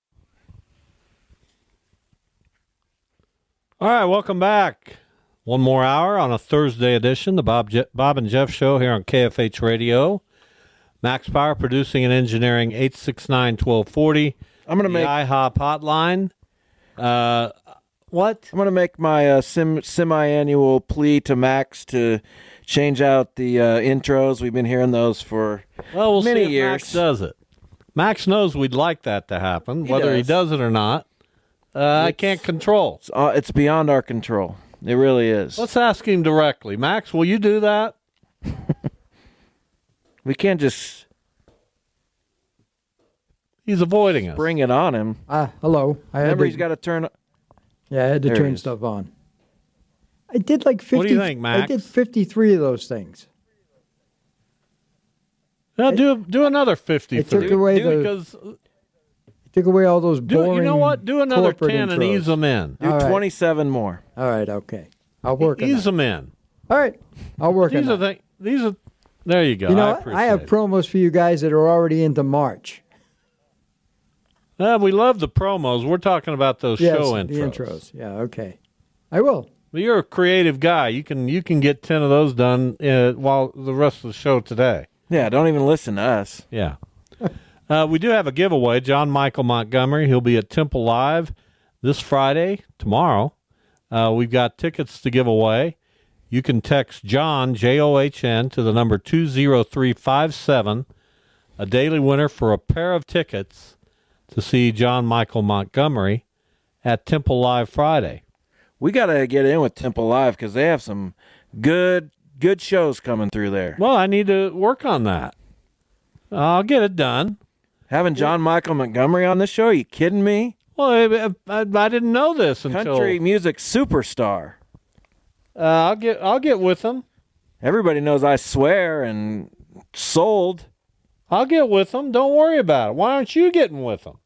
All right, welcome back. One more hour on a Thursday edition, the Bob and Jeff Show here on KFH Radio. Max Power producing and engineering 869-1240. I'm going to make IHOP hotline. What? I'm going to make my semi-annual plea to Max to change out the intros. We've been hearing those for we'll many see if years. Max does it. Max knows we'd like that to happen. Whether he does it or not, I can't control. It's beyond our control. It really is. Let's ask him directly. Max, will you do that? We can't just... He's avoiding us. Bring it on him. Hello. Remember, he's got to turn... Yeah, I had to turn stuff on. I did like 50. What do you think, Max? I did 53 of those things. Now do another 53. I took away took away all those boring. You know what? Do another 10 intros. and ease them in. Do 27 more. All right, okay. I'll work on Ease that. them in. All right, I'll work on that. These are. There you go. You know, I have promos for you guys that are already into March. We love the promos. We're talking about those show intros. The intros. Yeah, okay. I will. Well, you're a creative guy. You can get 10 of those done while the rest of the show today. Yeah, don't even listen to us. Yeah. We do have a giveaway. John Michael Montgomery. He'll be at Temple Live this Friday, tomorrow. We've got tickets to give away. You can text John, John, to the number 20357, a daily winner for a pair of tickets to see John Michael Montgomery at Temple Live Friday. We got to get in with Temple Live because they have some good shows coming through there. Well, I need to work on that. I'll get it done. Having John Michael Montgomery on this show? Are you kidding me? Well, I didn't know this until country music superstar. I'll get with him. Everybody knows I swear and sold. I'll get with him. Don't worry about it. Why aren't you getting with him?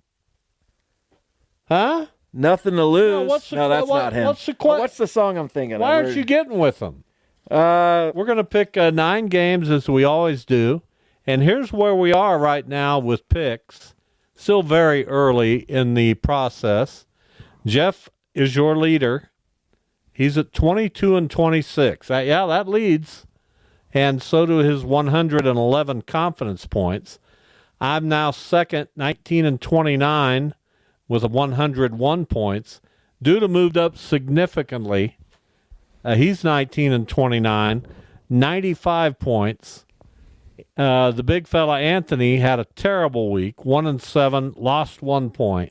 Huh? Nothing to lose. No, that's not him. What's the song I'm thinking of? Why aren't you getting with him? We're going to pick 9 games as we always do. And here's where we are right now with picks. Still very early in the process. Jeff is your leader. He's at 22-26. That leads. And so do his 111 confidence points. I'm now second, 19-29, with 101 points. Duda moved up significantly. He's 19-29, 95 points. The big fella Anthony had a terrible week, 1-7, lost 1 point.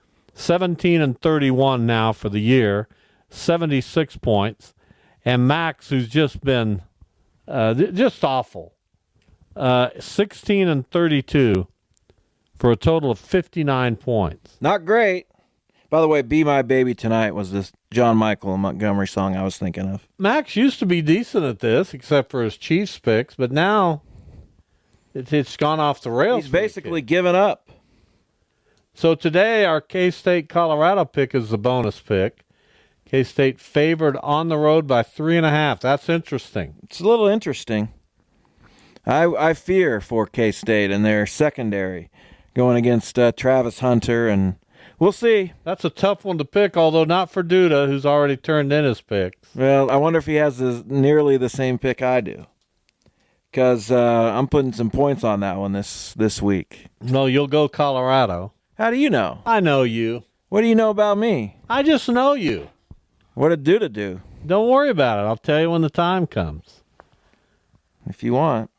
17-31 now for the year, 76 points. And Max, who's just been just awful, 16-32 for a total of 59 points. Not great. By the way, Be My Baby Tonight was this John Michael Montgomery song I was thinking of. Max used to be decent at this, except for his Chiefs picks, but now it's gone off the rails. He's basically given up. So today, our K-State Colorado pick is the bonus pick. K-State favored on the road by 3.5. That's interesting. It's a little interesting. I fear for K-State and their secondary going against Travis Hunter, and we'll see. That's a tough one to pick, although not for Duda, who's already turned in his picks. Well, I wonder if he has nearly the same pick I do, because I'm putting some points on that one this week. No, you'll go Colorado. How do you know? I know you. What do you know about me? I just know you. What did Duda do? Don't worry about it. I'll tell you when the time comes. If you want.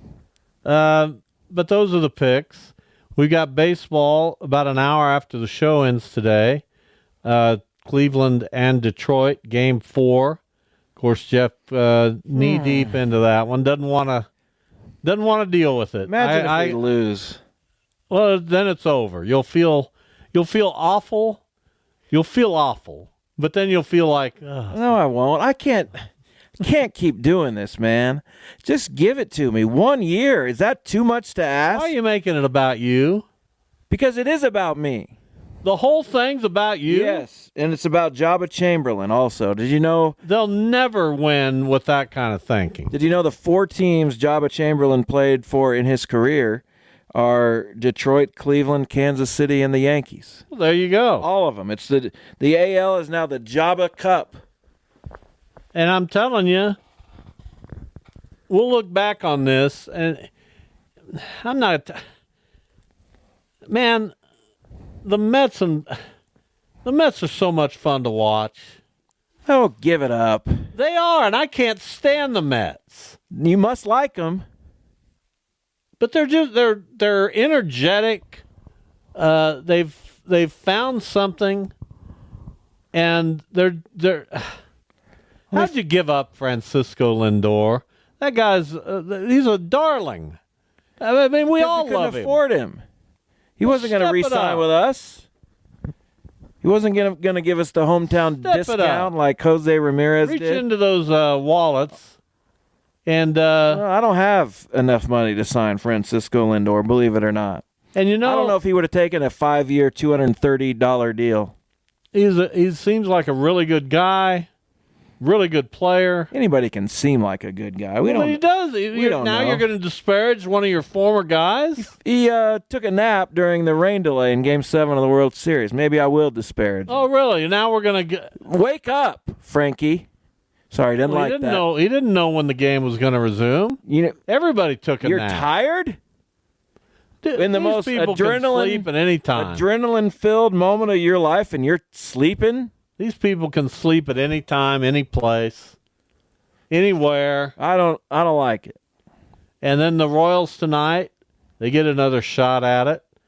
But those are the picks. We got baseball about an hour after the show ends today. Cleveland and Detroit, Game 4. Of course, Jeff knee deep into that one. Doesn't want to deal with it. Imagine if we lose. Well, then it's over. You'll feel awful. You'll feel awful, but then you'll feel like, ugh. No, I won't. I can't keep doing this, man. Just give it to me. 1 year. Is that too much to ask? Why are you making it about you? Because it is about me. The whole thing's about you? Yes, and it's about Jabba Chamberlain also. Did you know? They'll never win with that kind of thinking. Did you know the 4 teams Jabba Chamberlain played for in his career are Detroit, Cleveland, Kansas City, and the Yankees? Well, there you go. All of them. It's the AL is now the Jabba Cup. And I'm telling you, we'll look back on this, and I'm not... Man, the Mets are so much fun to watch. Oh, give it up. They are, and I can't stand the Mets. You must like them. But they're energetic. They've found something, and they're. How'd you give up Francisco Lindor? That guy's he's a darling. I mean, we all love him. Couldn't afford him. He wasn't going to re-sign with us. He wasn't going to give us the hometown discount like Jose Ramirez did. Reach into those wallets. And I don't have enough money to sign Francisco Lindor, believe it or not. And I don't know if he would have taken a 5-year, $230 deal. He seems like a really good guy, really good player. Anybody can seem like a good guy. He does. Now you're going to disparage one of your former guys? He took a nap during the rain delay in Game 7 of the World Series. Maybe I will disparage. Oh, really? Now we're going to wake up, Frankie. Sorry, didn't like that. He didn't know when the game was going to resume. Everybody took a nap. You're tired? In the most sleep at any time. Adrenaline-filled moment of your life, and you're sleeping? These people can sleep at any time, any place, anywhere. I don't like it. And then the Royals tonight, they get another shot at it.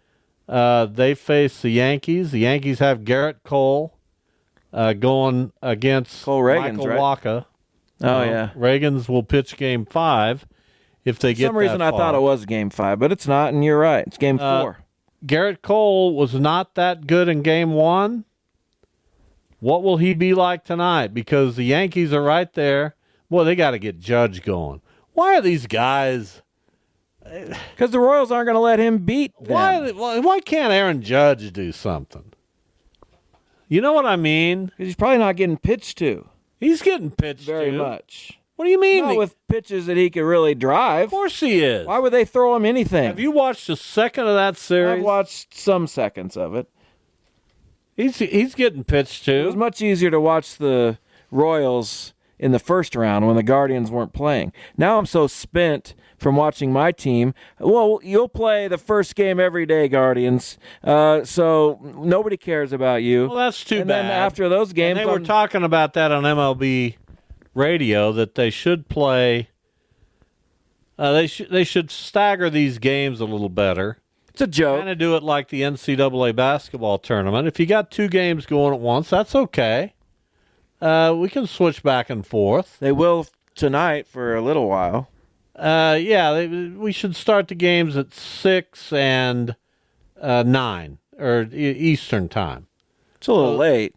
They face the Yankees. The Yankees have Garrett Cole going against Reagan's, Michael Wacha. Oh, yeah. Reagan's will pitch Game 5 if they get that far. For some reason, I thought it was Game 5, but it's not, and you're right. It's Game 4. Garrett Cole was not that good in Game 1. What will he be like tonight? Because the Yankees are right there. Boy, they got to get Judge going. Why are these guys... Because the Royals aren't going to let him beat them. Why can't Aaron Judge do something? You know what I mean? Because he's probably not getting pitched to. He's getting pitched very to. much. What do you mean? Not with pitches that he could really drive. Of course he is. Why would they throw him anything? Have you watched a second of that series? I've watched some seconds of it. He's getting pitched to. It was much easier to watch the Royals in the first round when the Guardians weren't playing. Now I'm so spent from watching my team. Well, you'll play the first game every day, Guardians. So nobody cares about you. Well, that's too bad. And then after those games, and they were talking about that on MLB radio, that they should play. They should stagger these games a little better. It's a joke. Kind of do it like the NCAA basketball tournament. If you got 2 games going at once, that's okay. We can switch back and forth. They will tonight for a little while. We should start the games at 6 and 9 or Eastern time. It's a little late.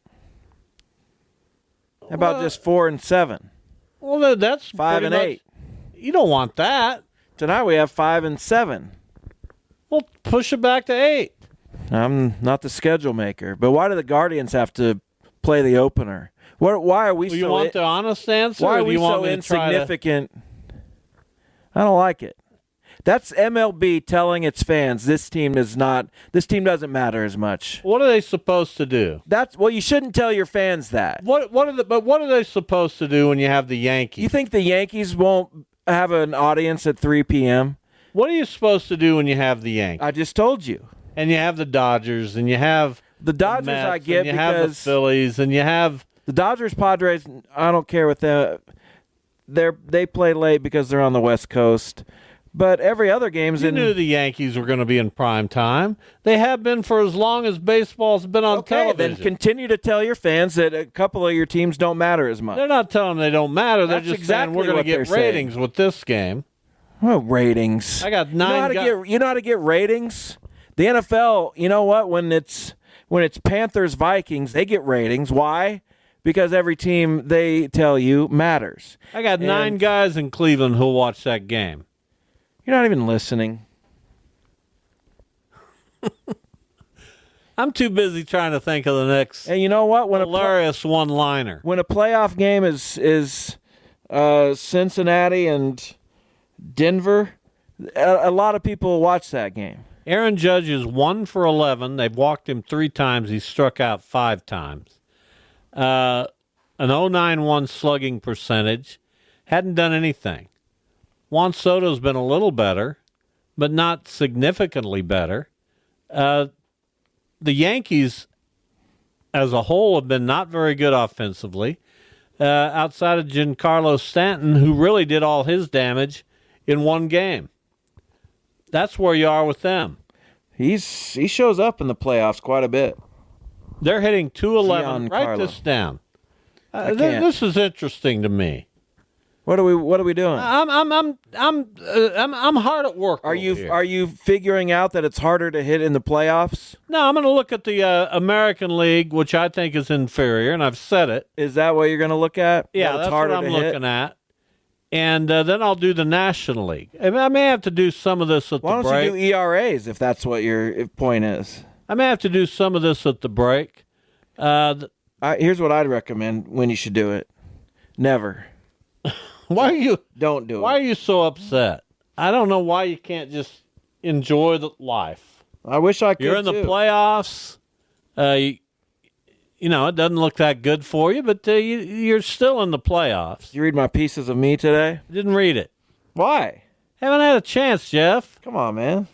How about just 4 and 7? Well, that's 5 and 8. You don't want that. Tonight we have 5 and 7. Well, push it back to 8. I'm not the schedule maker, but why do the Guardians have to play the opener? Why are we so... You want the honest answer? Why or are do we you want so me to insignificant? I don't like it. That's MLB telling its fans this team doesn't matter as much. What are they supposed to do? You shouldn't tell your fans that. What are they supposed to do when you have the Yankees? You think the Yankees won't have an audience at 3 p.m.? What are you supposed to do when you have the Yankees? I just told you. And you have the Dodgers, and you have the Dodgers. The Mets, I get and you because have the Phillies, and you have the Dodgers, Padres. I don't care with them. They play late because they're on the West Coast. But every other game's You knew the Yankees were going to be in prime time. They have been for as long as baseball's been on television. Then continue to tell your fans that a couple of your teams don't matter as much. They're not telling them they don't matter. They're That's just exactly saying we're going to get ratings saying. with this game. Well, ratings. I got 9 You know how to get ratings? The NFL, you know what? When it's Panthers, Vikings, they get ratings. Why? Because every team, they tell you, matters. I got 9 guys in Cleveland who'll watch that game. You're not even listening. I'm too busy trying to think of the next and you know what? hilarious one-liner. When a playoff game is Cincinnati and Denver, a lot of people watch that game. Aaron Judge is 1 for 11. They've walked him 3 times. He's struck out 5 times. An .091 slugging percentage. Hadn't done anything. Juan Soto's been a little better, but not significantly better. The Yankees, as a whole, have been not very good offensively. Outside of Giancarlo Stanton, who really did all his damage in one game. That's where you are with them. He shows up in the playoffs quite a bit. They're hitting .211. Write this down. This is interesting to me. What are we doing? I'm hard at work. Are you figuring out that it's harder to hit in the playoffs? No, I'm going to look at the American League, which I think is inferior, and I've said it. Is that what you're going to look at? Yeah, that's what I'm looking at. And then I'll do the National League. I may have to do some of this at the break. Why don't you do ERAs if that's what your point is? I may have to do some of this at the break. Here's what I'd recommend when you should do it. Never. Don't do it. Why are you so upset? I don't know why you can't just enjoy the life. I wish I could. You're in the playoffs. It doesn't look that good for you, but you're still in the playoffs. Did you read my Pieces of Me today? Didn't read it. Why? Haven't had a chance, Jeff. Come on, man.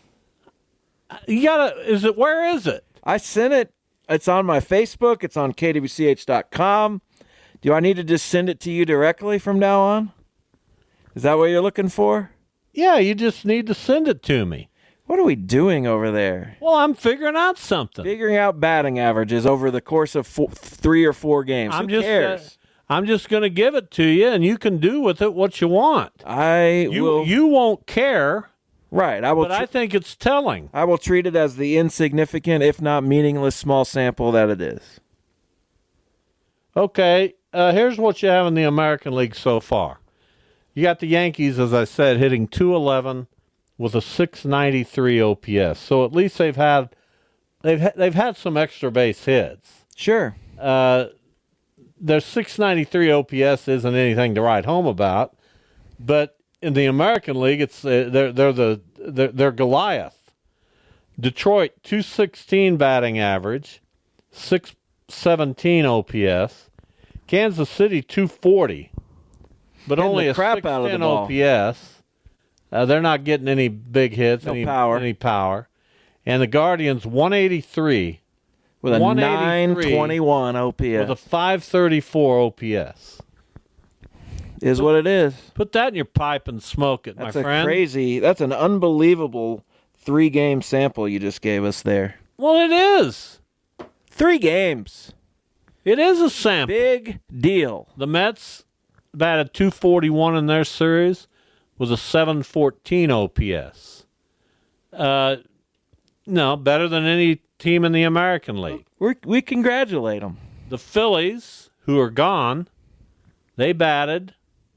Where is it? I sent it. It's on my Facebook. It's on kwch.com. Do I need to just send it to you directly from now on? Is that what you're looking for? Yeah, you just need to send it to me. What are we doing over there? Well, I'm figuring out something. Figuring out batting averages over the course of 3 or 4 games. Who cares? I'm just going to give it to you, and you can do with it what you want. You won't care. Right. But I think it's telling. I will treat it as the insignificant, if not meaningless, small sample that it is. Okay, here's what you have in the American League so far. You got the Yankees, as I said, hitting .211 with a .693 OPS. So at least they've had some extra base hits. Sure. Their .693 OPS isn't anything to write home about, but in the American League, it's they're Goliath. Detroit .216 batting average, .617 OPS. Kansas City .240, but only a .610 OPS. They're not getting any big hits, any power. And the Guardians .183 with a .921 OPS with a .534 OPS. Is what it is. Put that in your pipe and smoke it, my friend. That's an unbelievable 3-game sample you just gave us there. Well, it is. 3 games. It is a sample. Big deal. The Mets batted .241 in their series with a .714 OPS. No, better than any team in the American League. We congratulate them. The Phillies, who are gone, they batted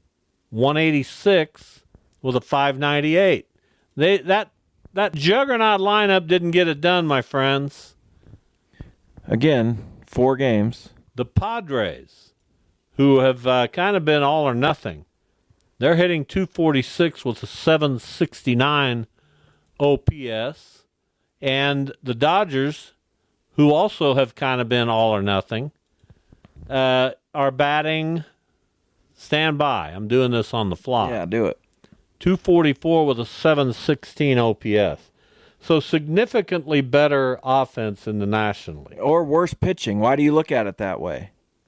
.186 with a .598. That juggernaut lineup didn't get it done, my friends. Again, 4 games. The Padres, who have kind of been all or nothing, they're hitting .246 with a .769 OPS. And the Dodgers, who also have kind of been all or nothing, are batting, stand by, I'm doing this on the fly. Yeah, do it. .244 with a .716 OPS. So significantly better offense in the National League. Or worse pitching. Why do you look at it that way?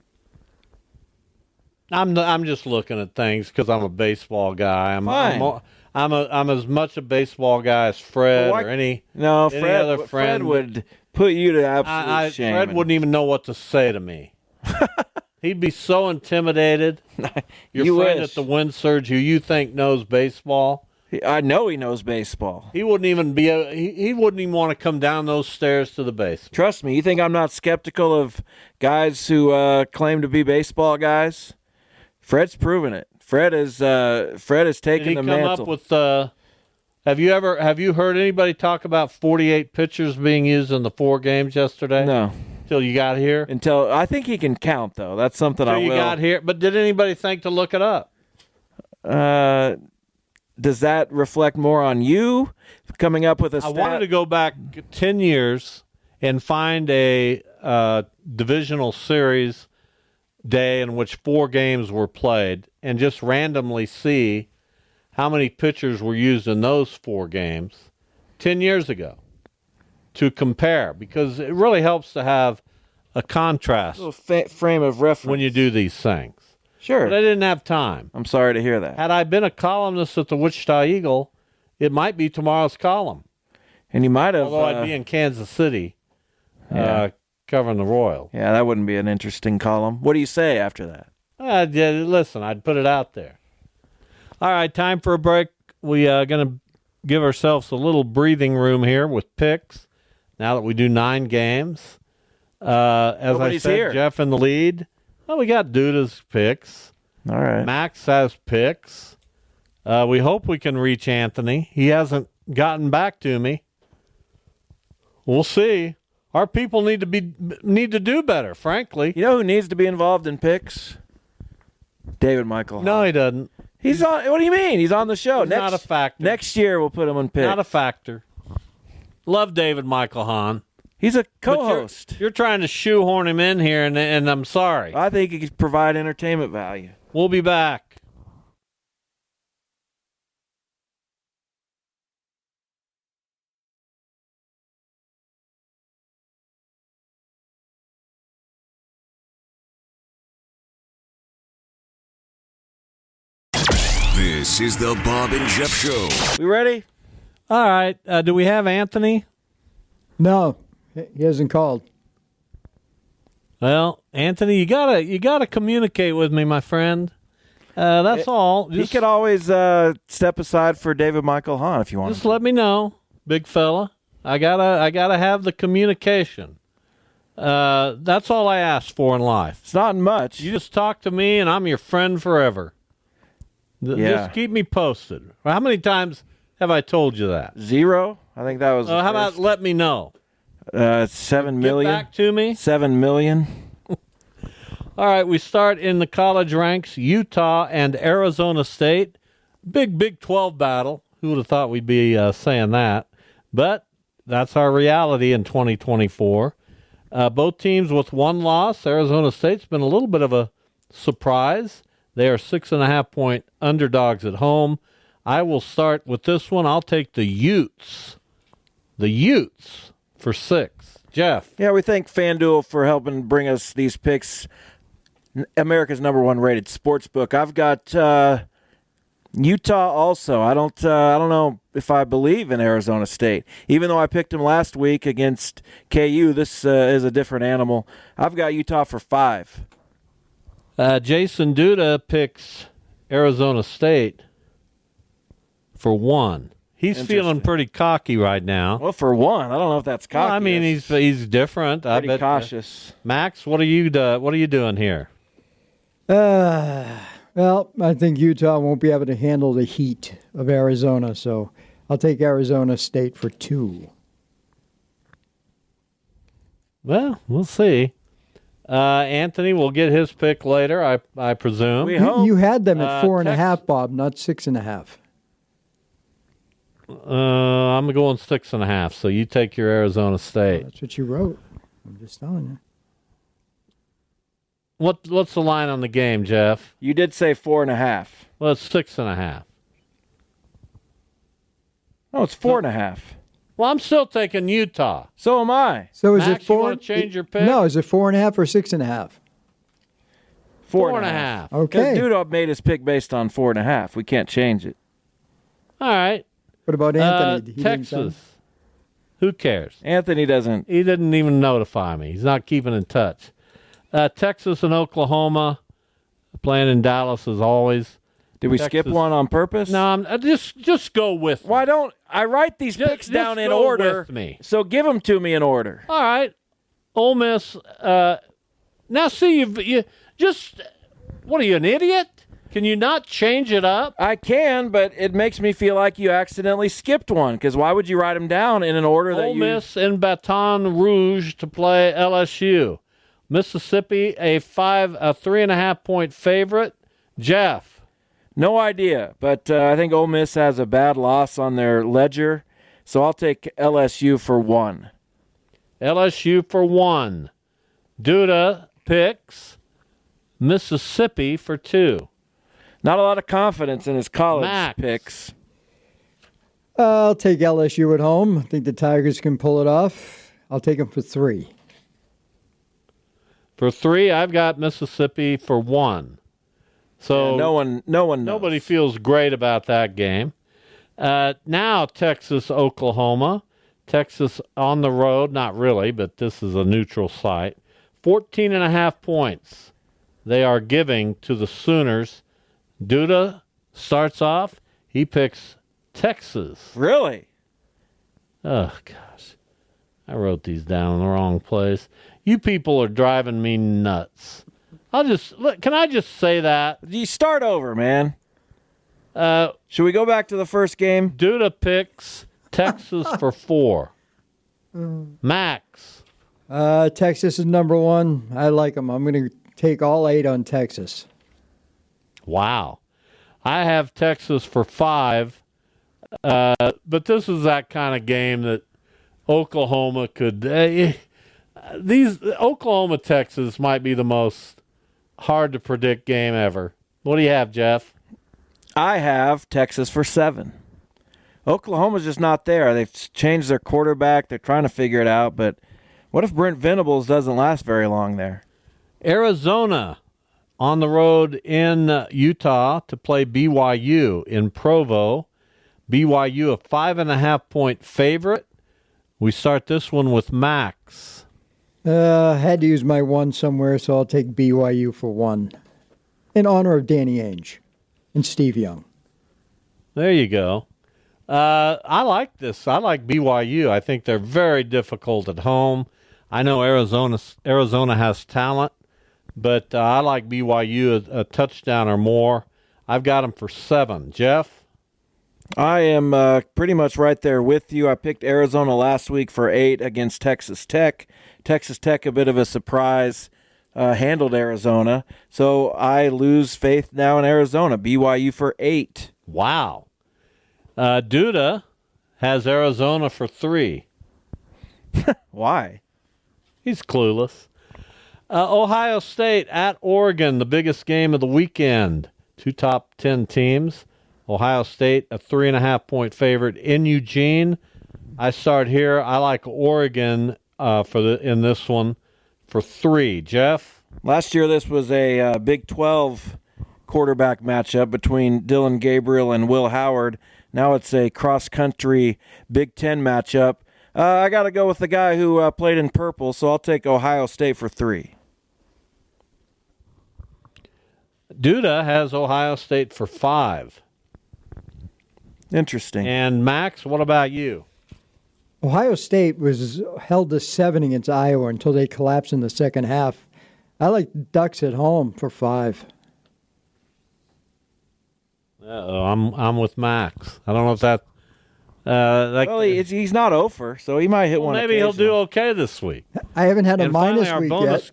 I'm just looking at things because I'm a baseball guy. I'm as much a baseball guy as Fred or any other friend. Fred would put you to absolute shame. Fred wouldn't even know what to say to me. He'd be so intimidated. Your friend at the Wind Surge, who you think knows baseball. I know he knows baseball. He wouldn't even he wouldn't even want to come down those stairs to the basement. Trust me. You think I'm not skeptical of guys who claim to be baseball guys? Fred's proven it. Fred has taken the mantle. Did he come up with? Have you heard anybody talk about 48 pitchers being used in the 4 games yesterday? No. Until you got here? Until I think he can count though. That's something I will. Until you got here, but did anybody think to look it up? Does that reflect more on you coming up with a stat? I wanted to go back 10 years and find a divisional series day in which 4 games were played and just randomly see how many pitchers were used in those 4 games 10 years ago to compare, because it really helps to have a contrast, a little frame of reference when you do these things. Sure. But I didn't have time. I'm sorry to hear that. Had I been a columnist at the Wichita Eagle, it might be tomorrow's column. And you might have... Although I'd be in Kansas City covering the Royals. Yeah, that wouldn't be an interesting column. What do you say after that? Listen, I'd put it out there. All right, time for a break. We are going to give ourselves a little breathing room here with picks now that we do 9 games. As Nobody's I said, here. Jeff in the lead. Well, we got Duda's picks. All right. Max has picks. We hope we can reach Anthony. He hasn't gotten back to me. We'll see. Our people need to do better, frankly. You know who needs to be involved in picks? David Michael Hahn. No, he doesn't. He's on. What do you mean? He's on the show. He's not a factor. Next year we'll put him on picks. Not a factor. Love David Michael Hahn. He's a co-host. You're trying to shoehorn him in here, and I'm sorry. I think he could provide entertainment value. We'll be back. This is the Bob and Jeff Show. We ready? All right. Do we have Anthony? No, he hasn't called. Well, Anthony, you gotta communicate with me, my friend. That's all. He could always step aside for David Michael Hahn if you want. Just let me know, big fella. I gotta have the communication. That's all I ask for in life. It's not much. You just talk to me, and I'm your friend forever. Yeah. Just keep me posted. How many times have I told you that? 0. I think that was. How about let me know? 7 million. Get back to me. 7 million. All right, we start in the college ranks. Utah and Arizona State. Big Big 12 battle. Who would have thought we'd be saying that? But that's our reality in 2024. Both teams with one loss. Arizona State's been a little bit of a surprise. They are 6.5-point underdogs at home. I will start with this one. I'll take the Utes. The Utes for 6. Jeff. Yeah, we thank FanDuel for helping bring us these picks. America's #1 rated sports book. I've got Utah also. I don't know if I believe in Arizona State. Even though I picked them last week against KU, this is a different animal. I've got Utah for 5. Jason Duda picks Arizona State for 1. He's feeling pretty cocky right now. Well, for 1, I don't know if that's cocky. Well, I mean, he's different. Pretty I bet. Cautious. Max, what are you doing here? Well, I think Utah won't be able to handle the heat of Arizona, so I'll take Arizona State for 2. Well, we'll see. Anthony will get his pick later, I presume. You had them at 4.5, Bob, not 6.5. I'm going 6.5, so you take your Arizona State. That's what you wrote. I'm just telling you. What's the line on the game, Jeff? You did say 4.5. Well, it's 6.5. Oh, it's 4.5. Well, I'm still taking Utah. So am I. So is Max, it 4? You want to change your pick? No, is it 4.5 or 6.5? 4.5. Okay. Because Duda made his pick based on 4.5. We can't change it. All right. What about Anthony? He didn't Texas. Who cares? Anthony doesn't. He didn't even notify me. He's not keeping in touch. Texas and Oklahoma playing in Dallas as always. Did we skip one on purpose? No, just go with me. Why don't I write these picks down in order? With me. So give them to me in order. All right. Ole Miss. Now, see, you just, what are you, an idiot? Can you not change it up? I can, but it makes me feel like you accidentally skipped one, because why would you write them down in an order that you... Ole Miss and Baton Rouge to play LSU. Mississippi, a 3.5-point favorite. Jeff. No idea, but I think Ole Miss has a bad loss on their ledger, so I'll take LSU for 1. LSU for 1. Duda picks Mississippi for 2. Not a lot of confidence in his college Max. picks. I'll take LSU at home. I think the Tigers can pull it off. I'll take them for 3. For 3, I've got Mississippi for 1. So yeah, no one knows. Nobody feels great about that game. Now Texas, Oklahoma. Texas on the road, not really, but this is a neutral site. 14.5 points they are giving to the Sooners. Duda starts off. He picks Texas. Really? Oh, gosh. I wrote these down in the wrong place. You people are driving me nuts. Can I just say that? You start over, man. Should we go back to the first game? Duda picks Texas for 4. Max. Texas is number 1. I like them. I'm going to take all 8 on Texas. Wow. I have Texas for 5. But this is that kind of game that Oklahoma could... Oklahoma, Texas might be the most hard-to-predict game ever. What do you have, Jeff? I have Texas for 7. Oklahoma's just not there. They've changed their quarterback. They're trying to figure it out. But what if Brent Venables doesn't last very long there? Arizona on the road in Utah to play BYU in Provo. BYU a 5.5-point favorite. We start this one with Max. Had to use my one somewhere, so I'll take BYU for 1. In honor of Danny Ainge and Steve Young. There you go. I like this. I like BYU. I think they're very difficult at home. I know Arizona has talent, but I like BYU a touchdown or more. I've got them for 7. Jeff? I am pretty much right there with you. I picked Arizona last week for 8 against Texas Tech. Texas Tech, a bit of a surprise, handled Arizona. So I lose faith now in Arizona. BYU for 8. Wow. Duda has Arizona for 3. Why? He's clueless. Ohio State at Oregon, the biggest game of the weekend. 2 top 10 teams. Ohio State, a 3.5-point favorite in Eugene. I start here. I like Oregon in this one for 3. Jeff? Last year, this was a Big 12 quarterback matchup between Dylan Gabriel and Will Howard. Now it's a cross-country Big 10 matchup. I got to go with the guy who played in purple, so I'll take Ohio State for 3. Duda has Ohio State for 5. Interesting. And Max, what about you? Ohio State was held to 7 against Iowa until they collapsed in the second half. I like Ducks at home for 5. I'm with Max. I don't know if that. Well, he's not over, so he might hit one. Maybe he'll do okay this week. I haven't had a minus week yet.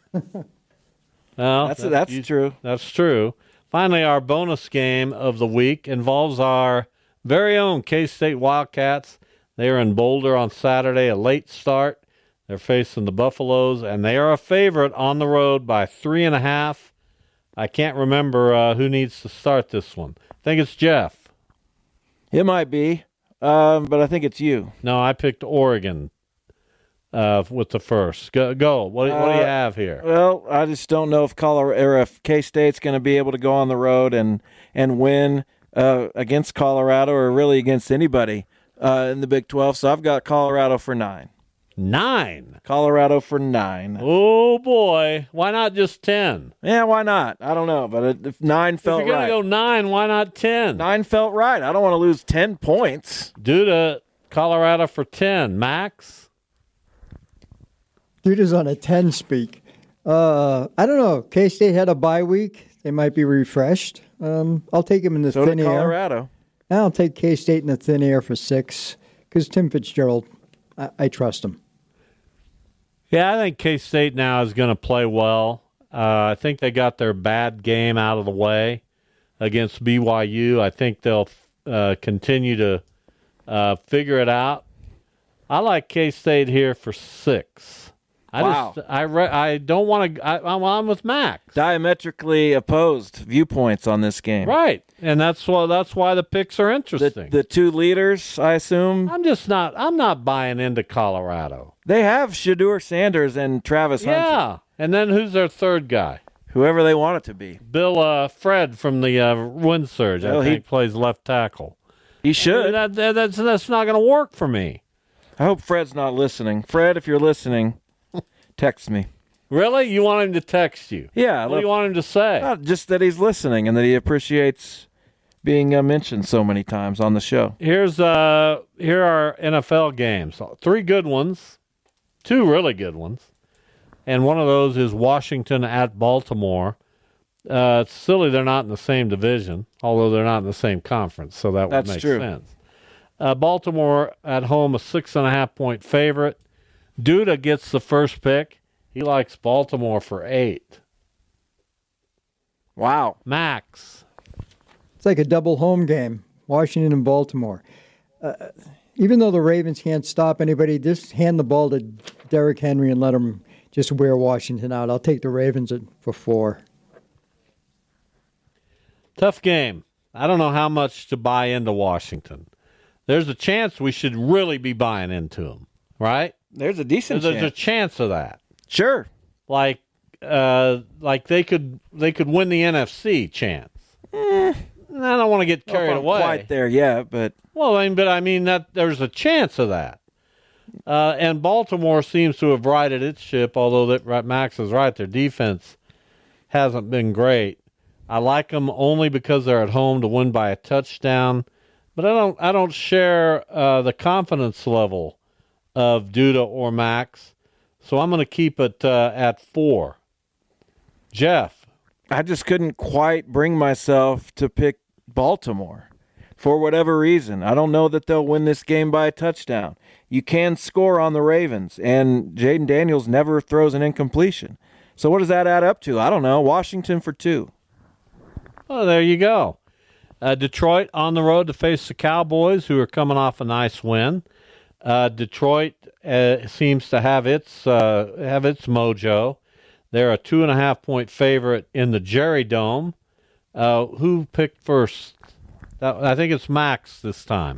Well, that's true. That's true. Finally, our bonus game of the week involves our very own K-State Wildcats. They are in Boulder on Saturday, a late start. They're facing the Buffaloes, and they are a favorite on the road by 3.5. I can't remember who needs to start this one. I think it's Jeff. It might be, but I think it's you. No, I picked Oregon with the first. Go. What do you have here? Well, I just don't know if K-State's going to be able to go on the road and win against Colorado or really against anybody in the Big 12. So I've got Colorado for 9. 9? Colorado for 9. Oh, boy. Why not just 10? Yeah, why not? I don't know, but if 9 felt right. If you're going to go 9, why not 10? 9 felt right. I don't want to lose 10 points. Duda, Colorado for 10. Max? Duda's on a 10 speak. I don't know. K-State had a bye week. They might be refreshed. I'll take them in the thin air. Colorado. I'll take K-State in the thin air for 6 because Tim Fitzgerald, I trust him. Yeah, I think K-State now is going to play well. I think they got their bad game out of the way against BYU. I think they'll continue to figure it out. I like K-State here for 6. I don't want to. I'm with Max. Diametrically opposed viewpoints on this game, right? And that's why the picks are interesting. The 2 leaders, I assume. I'm not buying into Colorado. They have Shedeur Sanders and Travis Hunter. Yeah, and then who's their third guy? Whoever they want it to be. Bill Fred from the Wind Surge. I think plays left tackle. He should. That's not going to work for me. I hope Fred's not listening. Fred, if you're listening. Text me. Really? You want him to text you? Yeah. What do you want him to say? Just that he's listening and that he appreciates being mentioned so many times on the show. Here are NFL games. 3 good ones, 2 really good ones, and one of those is Washington at Baltimore. It's silly they're not in the same division, although they're not in the same conference, so that would make sense. Baltimore at home, a 6.5-point favorite. Duda gets the first pick. He likes Baltimore for 8. Wow. Max. It's like a double home game, Washington and Baltimore. Even though the Ravens can't stop anybody, just hand the ball to Derrick Henry and let him just wear Washington out. I'll take the Ravens for 4. Tough game. I don't know how much to buy into Washington. There's a chance we should really be buying into them, right? There's a decent chance. There's a chance of that. Sure. Like they could win the NFC chance. I don't want to get carried away. Quite there yet, but well, I mean that there's a chance of that. And Baltimore seems to have righted its ship, although Max is right. Their defense hasn't been great. I like them only because they're at home to win by a touchdown, but I don't share the confidence level of Duda or Max, so I'm going to keep it at 4. Jeff, I just couldn't quite bring myself to pick Baltimore for whatever reason. I don't know that they'll win this game by a touchdown. You can score on the Ravens, and Jaden Daniels never throws an incompletion. So what does that add up to? I don't know. Washington for 2. Oh, there you go. Detroit on the road to face the Cowboys, who are coming off a nice win. Detroit seems to have its mojo. They're a 2.5-point favorite in the Jerry Dome. Who picked first? I think it's Max this time.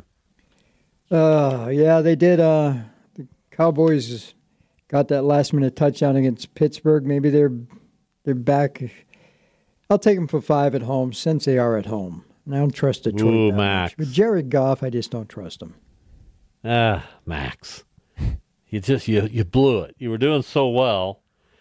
Yeah, they did. The Cowboys got that last-minute touchdown against Pittsburgh. Maybe they're back. I'll take them for 5 at home since they are at home. And I don't trust Detroit. Ooh, Max. But Jared Goff, I just don't trust him. Max, you blew it. You were doing so well.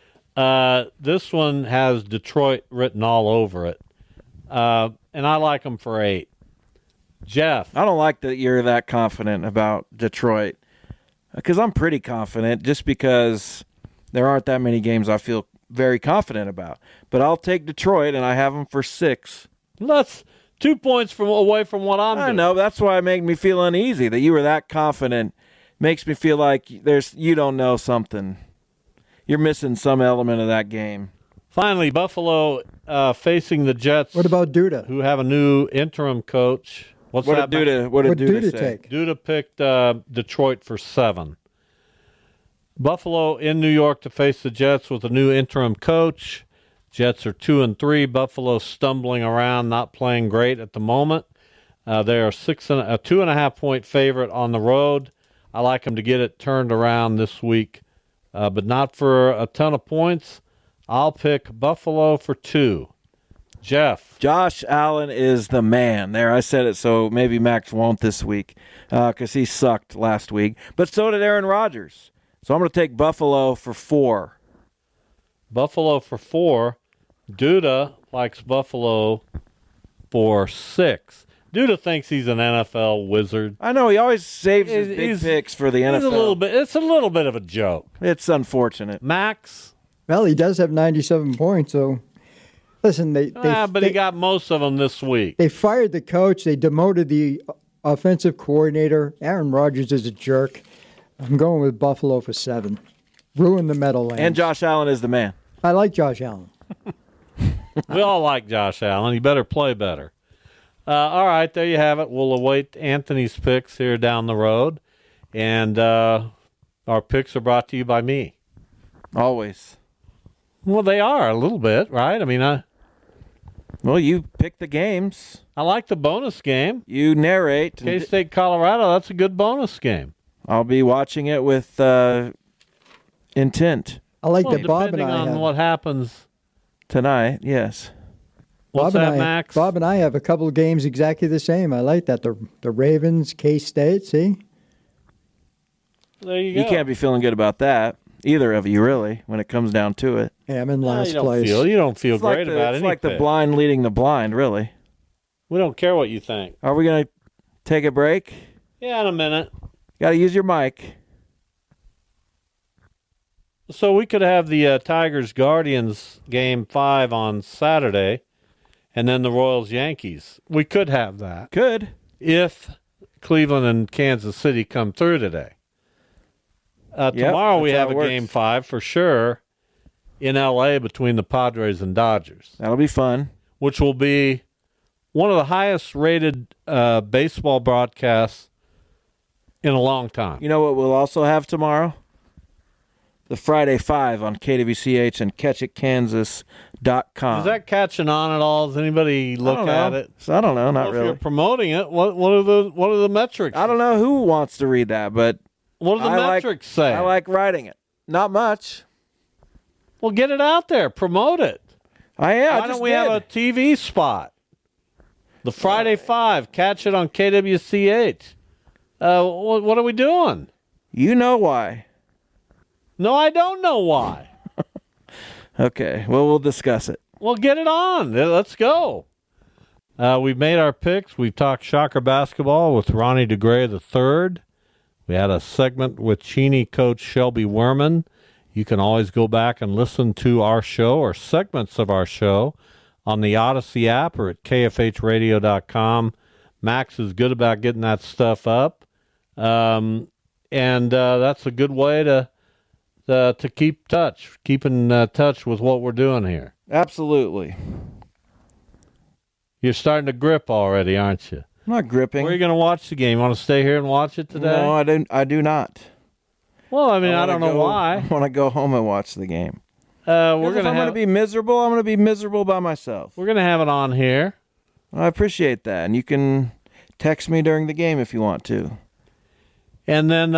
This one has Detroit written all over it, and I like them for 8. Jeff, I don't like that you're that confident about Detroit, because I'm pretty confident just because there aren't that many games I feel very confident about. But I'll take Detroit, and I have them for 6. That's 2 points away from what I'm doing. I know. That's why it made me feel uneasy that you were that confident. Makes me feel like you don't know something. You're missing some element of that game. Finally, Buffalo facing the Jets. What about Duda? Who have a new interim coach. What did Duda say? Take? Duda picked Detroit for 7. Buffalo in New York to face the Jets with a new interim coach. Jets are 2-3. Buffalo stumbling around, not playing great at the moment. They are a 2.5-point favorite on the road. I like them to get it turned around this week, but not for a ton of points. I'll pick Buffalo for 2. Jeff. Josh Allen is the man. There, I said it, so maybe Max won't this week because he sucked last week. But so did Aaron Rodgers. So I'm going to take Buffalo for 4. Buffalo for 4. Duda likes Buffalo for 6. Duda thinks he's an NFL wizard. I know, he always saves his big picks for the NFL. It's a little bit of a joke. It's unfortunate. Max? Well, he does have 97 points, so listen, but he got most of them this week. They fired the coach. They demoted the offensive coordinator. Aaron Rodgers is a jerk. I'm going with Buffalo for 7. Ruin the Meadowlands. And Josh Allen is the man. I like Josh Allen. We all like Josh Allen. He better play better. All right, there you have it. We'll await Anthony's picks here down the road. And our picks are brought to you by me. Always. Well, they are a little bit, right? I mean, well, you pick the games. I like the bonus game. You narrate. K-State, Colorado, that's a good bonus game. I'll be watching it with intent. I like that Bob and I depending on what happens tonight, yes. What's that, Max? Bob and I have a couple of games exactly the same. I like that. The Ravens, K-State, see? There you go. You can't be feeling good about that. Either of you, really, when it comes down to it. Yeah, I'm in last place. You don't feel great about it. It's like the blind leading the blind, really. We don't care what you think. Are we going to take a break? Yeah, in a minute. Got to use your mic. So we could have the Tigers-Guardians Game 5 on Saturday, and then the Royals-Yankees. We could have that. Could. If Cleveland and Kansas City come through today. Tomorrow we have a Game 5 for sure in L.A. between the Padres and Dodgers. That'll be fun. Which will be one of the highest-rated baseball broadcasts in a long time. You know what we'll also have tomorrow? The Friday 5 on KWCH and CatchItKansas.com. Is that catching on at all? Does anybody look at it? I don't know. Not really. If you're promoting it, what are the metrics? I don't know who wants to read that, but what do the metrics say? I like writing it. Not much. Well, get it out there. Promote it. I am. Why don't we have a TV spot? The Friday 5. Catch it on KWCH. What are we doing? You know why. No, I don't know why. Okay, well, we'll discuss it. Well, get it on. Let's go. We've made our picks. We've talked Shocker basketball with Ronnie DeGray III. We had a segment with Cheney coach Shelby Werman. You can always go back and listen to our show or segments of our show on the Odyssey app or at kfhradio.com. Max is good about getting that stuff up. And that's a good way to keep in touch with what we're doing here. Absolutely. You're starting to grip already, aren't you? I'm not gripping. Where are you going to watch the game? You want to stay here and watch it today? No, I do not. Well, I mean, I don't know why. I want to go home and watch the game. If I'm going to be miserable, I'm going to be miserable by myself. We're going to have it on here. Well, I appreciate that. And you can text me during the game if you want to. And then,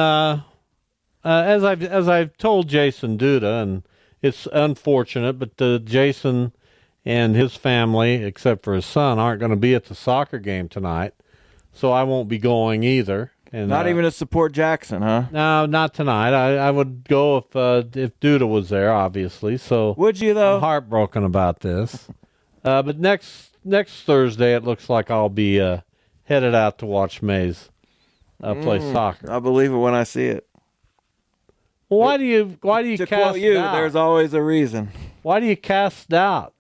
as I've told Jason Duda, and it's unfortunate, but Jason and his family, except for his son, aren't going to be at the soccer game tonight. So I won't be going either. And not even to support Jackson, huh? No, not tonight. I would go if Duda was there, obviously. So would you though? I'm heartbroken about this. But next Thursday, it looks like I'll be headed out to watch Mays play soccer. I believe it when I see it. Well, why do you to cast quote you? doubt? There's always a reason. Why do you cast doubt?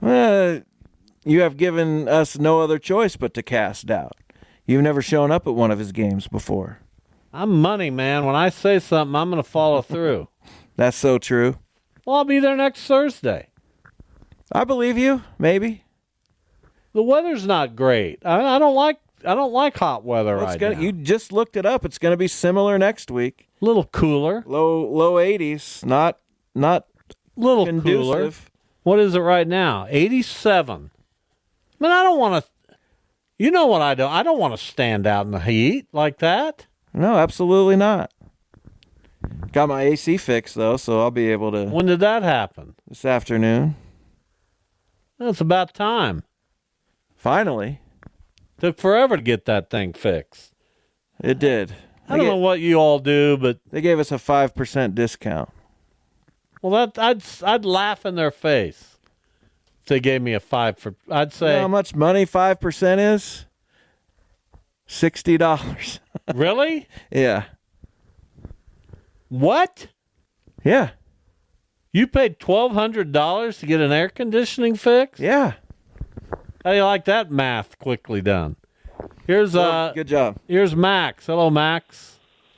You have given us no other choice but to cast doubt. You've never shown up at one of his games before. I'm money, man. When I say something, I'm going to follow through. That's so true. Well, I'll be there next Thursday. I believe you. Maybe. The weather's not great. I don't like hot weather right now. You just looked it up. It's going to be similar next week. A little cooler. Low 80s. Not little conducive. Cooler. What is it right now? 87. I mean, I don't want to. You know what I do? I don't want to stand out in the heat like that. No, absolutely not. Got my AC fixed, though, so I'll be able to... When did that happen? This afternoon. It's about time. Finally. Took forever to get that thing fixed. It did. I don't know what you all do, but... They gave us a 5% discount. Well, I'd laugh in their face. They gave me a 5 for. I'd say. You know how much money 5% is? $60. Really? Yeah. What? Yeah. You paid $1,200 to get an air conditioning fix? Yeah. How do you like that math quickly done? Here's good job. Here's Max. Hello, Max.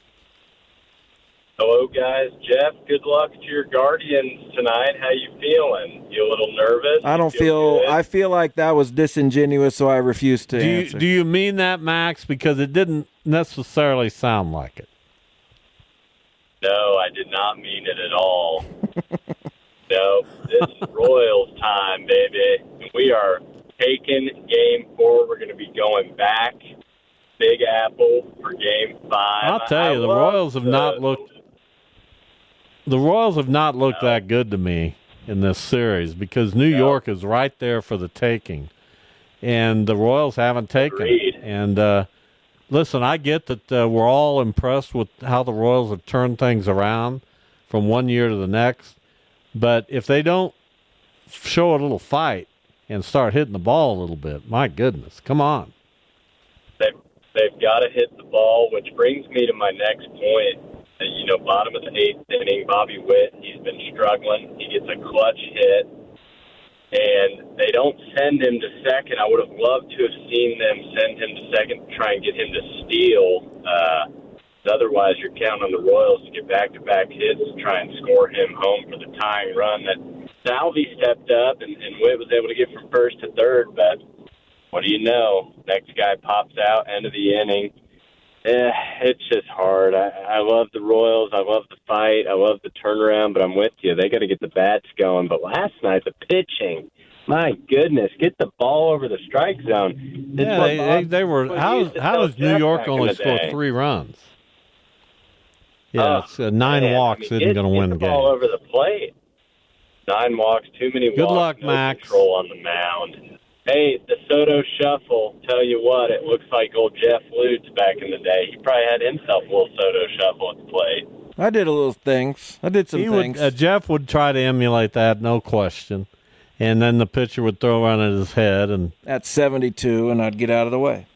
Hello, guys. Jeff, good luck to your Guardians tonight. How you feeling? You a little nervous? I feel like that was disingenuous, so I refuse to answer. Do you mean that, Max? Because it didn't necessarily sound like it. No, I did not mean it at all. No, this is Royals time, baby. We are taking Game 4. We're going to be going back. Big Apple for Game 5. I'll tell you, the Royals have not looked... The Royals have not looked that good to me in this series because New York is right there for the taking, and the Royals haven't taken it. And listen, I get that we're all impressed with how the Royals have turned things around from one year to the next, but if they don't show a little fight and start hitting the ball a little bit, my goodness, come on. They've got to hit the ball, which brings me to my next point. Bottom of the 8th inning, Bobby Witt, he's been struggling. He gets a clutch hit, and they don't send him to second. I would have loved to have seen them send him to second to try and get him to steal. Otherwise, you're counting on the Royals to get back-to-back hits to try and score him home for the tying run. That Salvi stepped up, and Witt was able to get from first to third, but what do you know? Next guy pops out, end of the inning. It's just hard. I love the Royals. I love the fight. I love the turnaround, but I'm with you. They got to get the bats going. But last night, the pitching, my goodness, get the ball over the strike zone. Yeah, they were. How does New York only score 3 runs? Yeah, it's 9 walks isn't going to win the game. Ball over the plate. 9 walks, too many walks. Good luck, no Max. Control on the mound. Hey, the Soto Shuffle, tell you what, it looks like old Jeff Lutz back in the day. He probably had himself a little Soto Shuffle at the plate. I did a little things. I did some things. Jeff would try to emulate that, no question. And then the pitcher would throw around at his head. And at 72, and I'd get out of the way.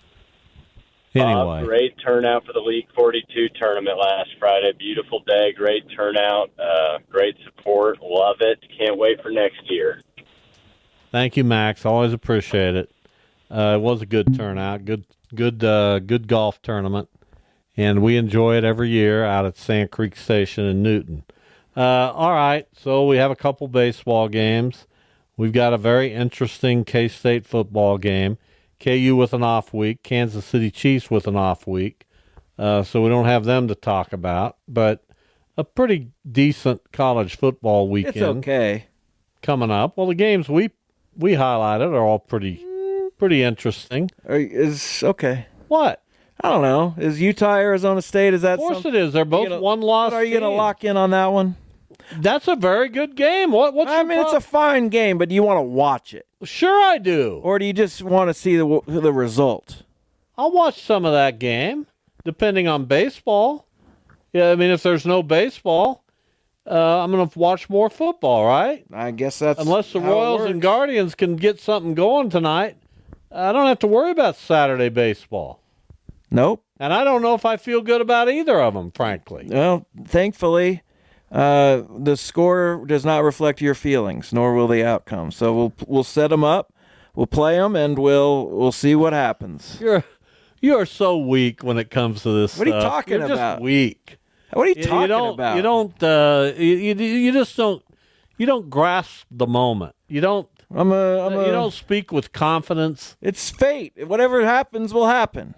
Anyway. Great turnout for the League 42 tournament last Friday. Beautiful day, great turnout, great support. Love it. Can't wait for next year. Thank you, Max. Always appreciate it. It was a good turnout, good golf tournament, and we enjoy it every year out at Sand Creek Station in Newton. All right, so we have a couple baseball games. We've got a very interesting K-State football game. KU with an off week, Kansas City Chiefs with an off week, so we don't have them to talk about, but a pretty decent college football weekend. It's okay. Coming up. Well, the games we highlighted are all pretty interesting. Is okay. What? I don't know. Is Utah, Arizona State? Is that? Of course it is. They're both one-loss. Are you going to lock in on that one? That's a very good game. I mean, it's a fine game, but do you want to watch it? Sure, I do. Or do you just want to see the result? I'll watch some of that game, depending on baseball. Yeah, I mean, if there's no baseball, I'm going to watch more football, right? I guess that's unless the Royals and Guardians can get something going tonight. I don't have to worry about Saturday baseball. Nope. And I don't know if I feel good about either of them, frankly. Well, thankfully, the score does not reflect your feelings, nor will the outcome. So we'll set them up, we'll play them, and we'll see what happens. You are so weak when it comes to this. What are you talking You're about? Just weak. What are you talking about? You don't. You just don't. You don't grasp the moment. You don't. You don't speak with confidence. It's fate. Whatever happens will happen.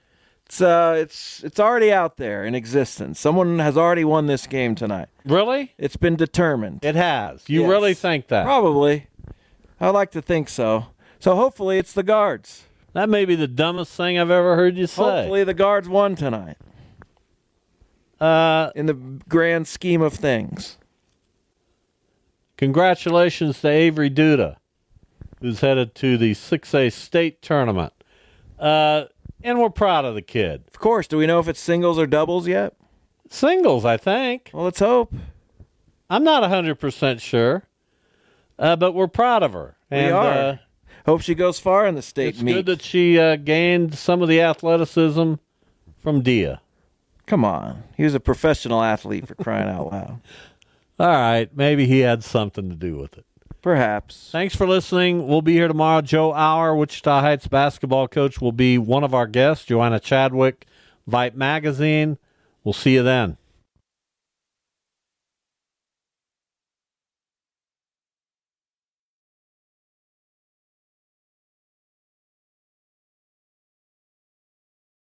It's already out there in existence. Someone has already won this game tonight. Really? It's been determined. It has. You really think that? Probably. I like to think so. So hopefully it's the Guards. That may be the dumbest thing I've ever heard you say. Hopefully the Guards won tonight. In the grand scheme of things. Congratulations to Avery Duda, who's headed to the 6A state tournament. And we're proud of the kid. Of course. Do we know if it's singles or doubles yet? Singles, I think. Well, let's hope. I'm not 100% sure, but we're proud of her. We are. Hope she goes far in the state meet. It's good that she gained some of the athleticism from Dia. Come on. He was a professional athlete, for crying out loud. All right. Maybe he had something to do with it. Perhaps. Thanks for listening. We'll be here tomorrow. Joe Auer, Wichita Heights basketball coach, will be one of our guests. Joanna Chadwick, Vite Magazine. We'll see you then.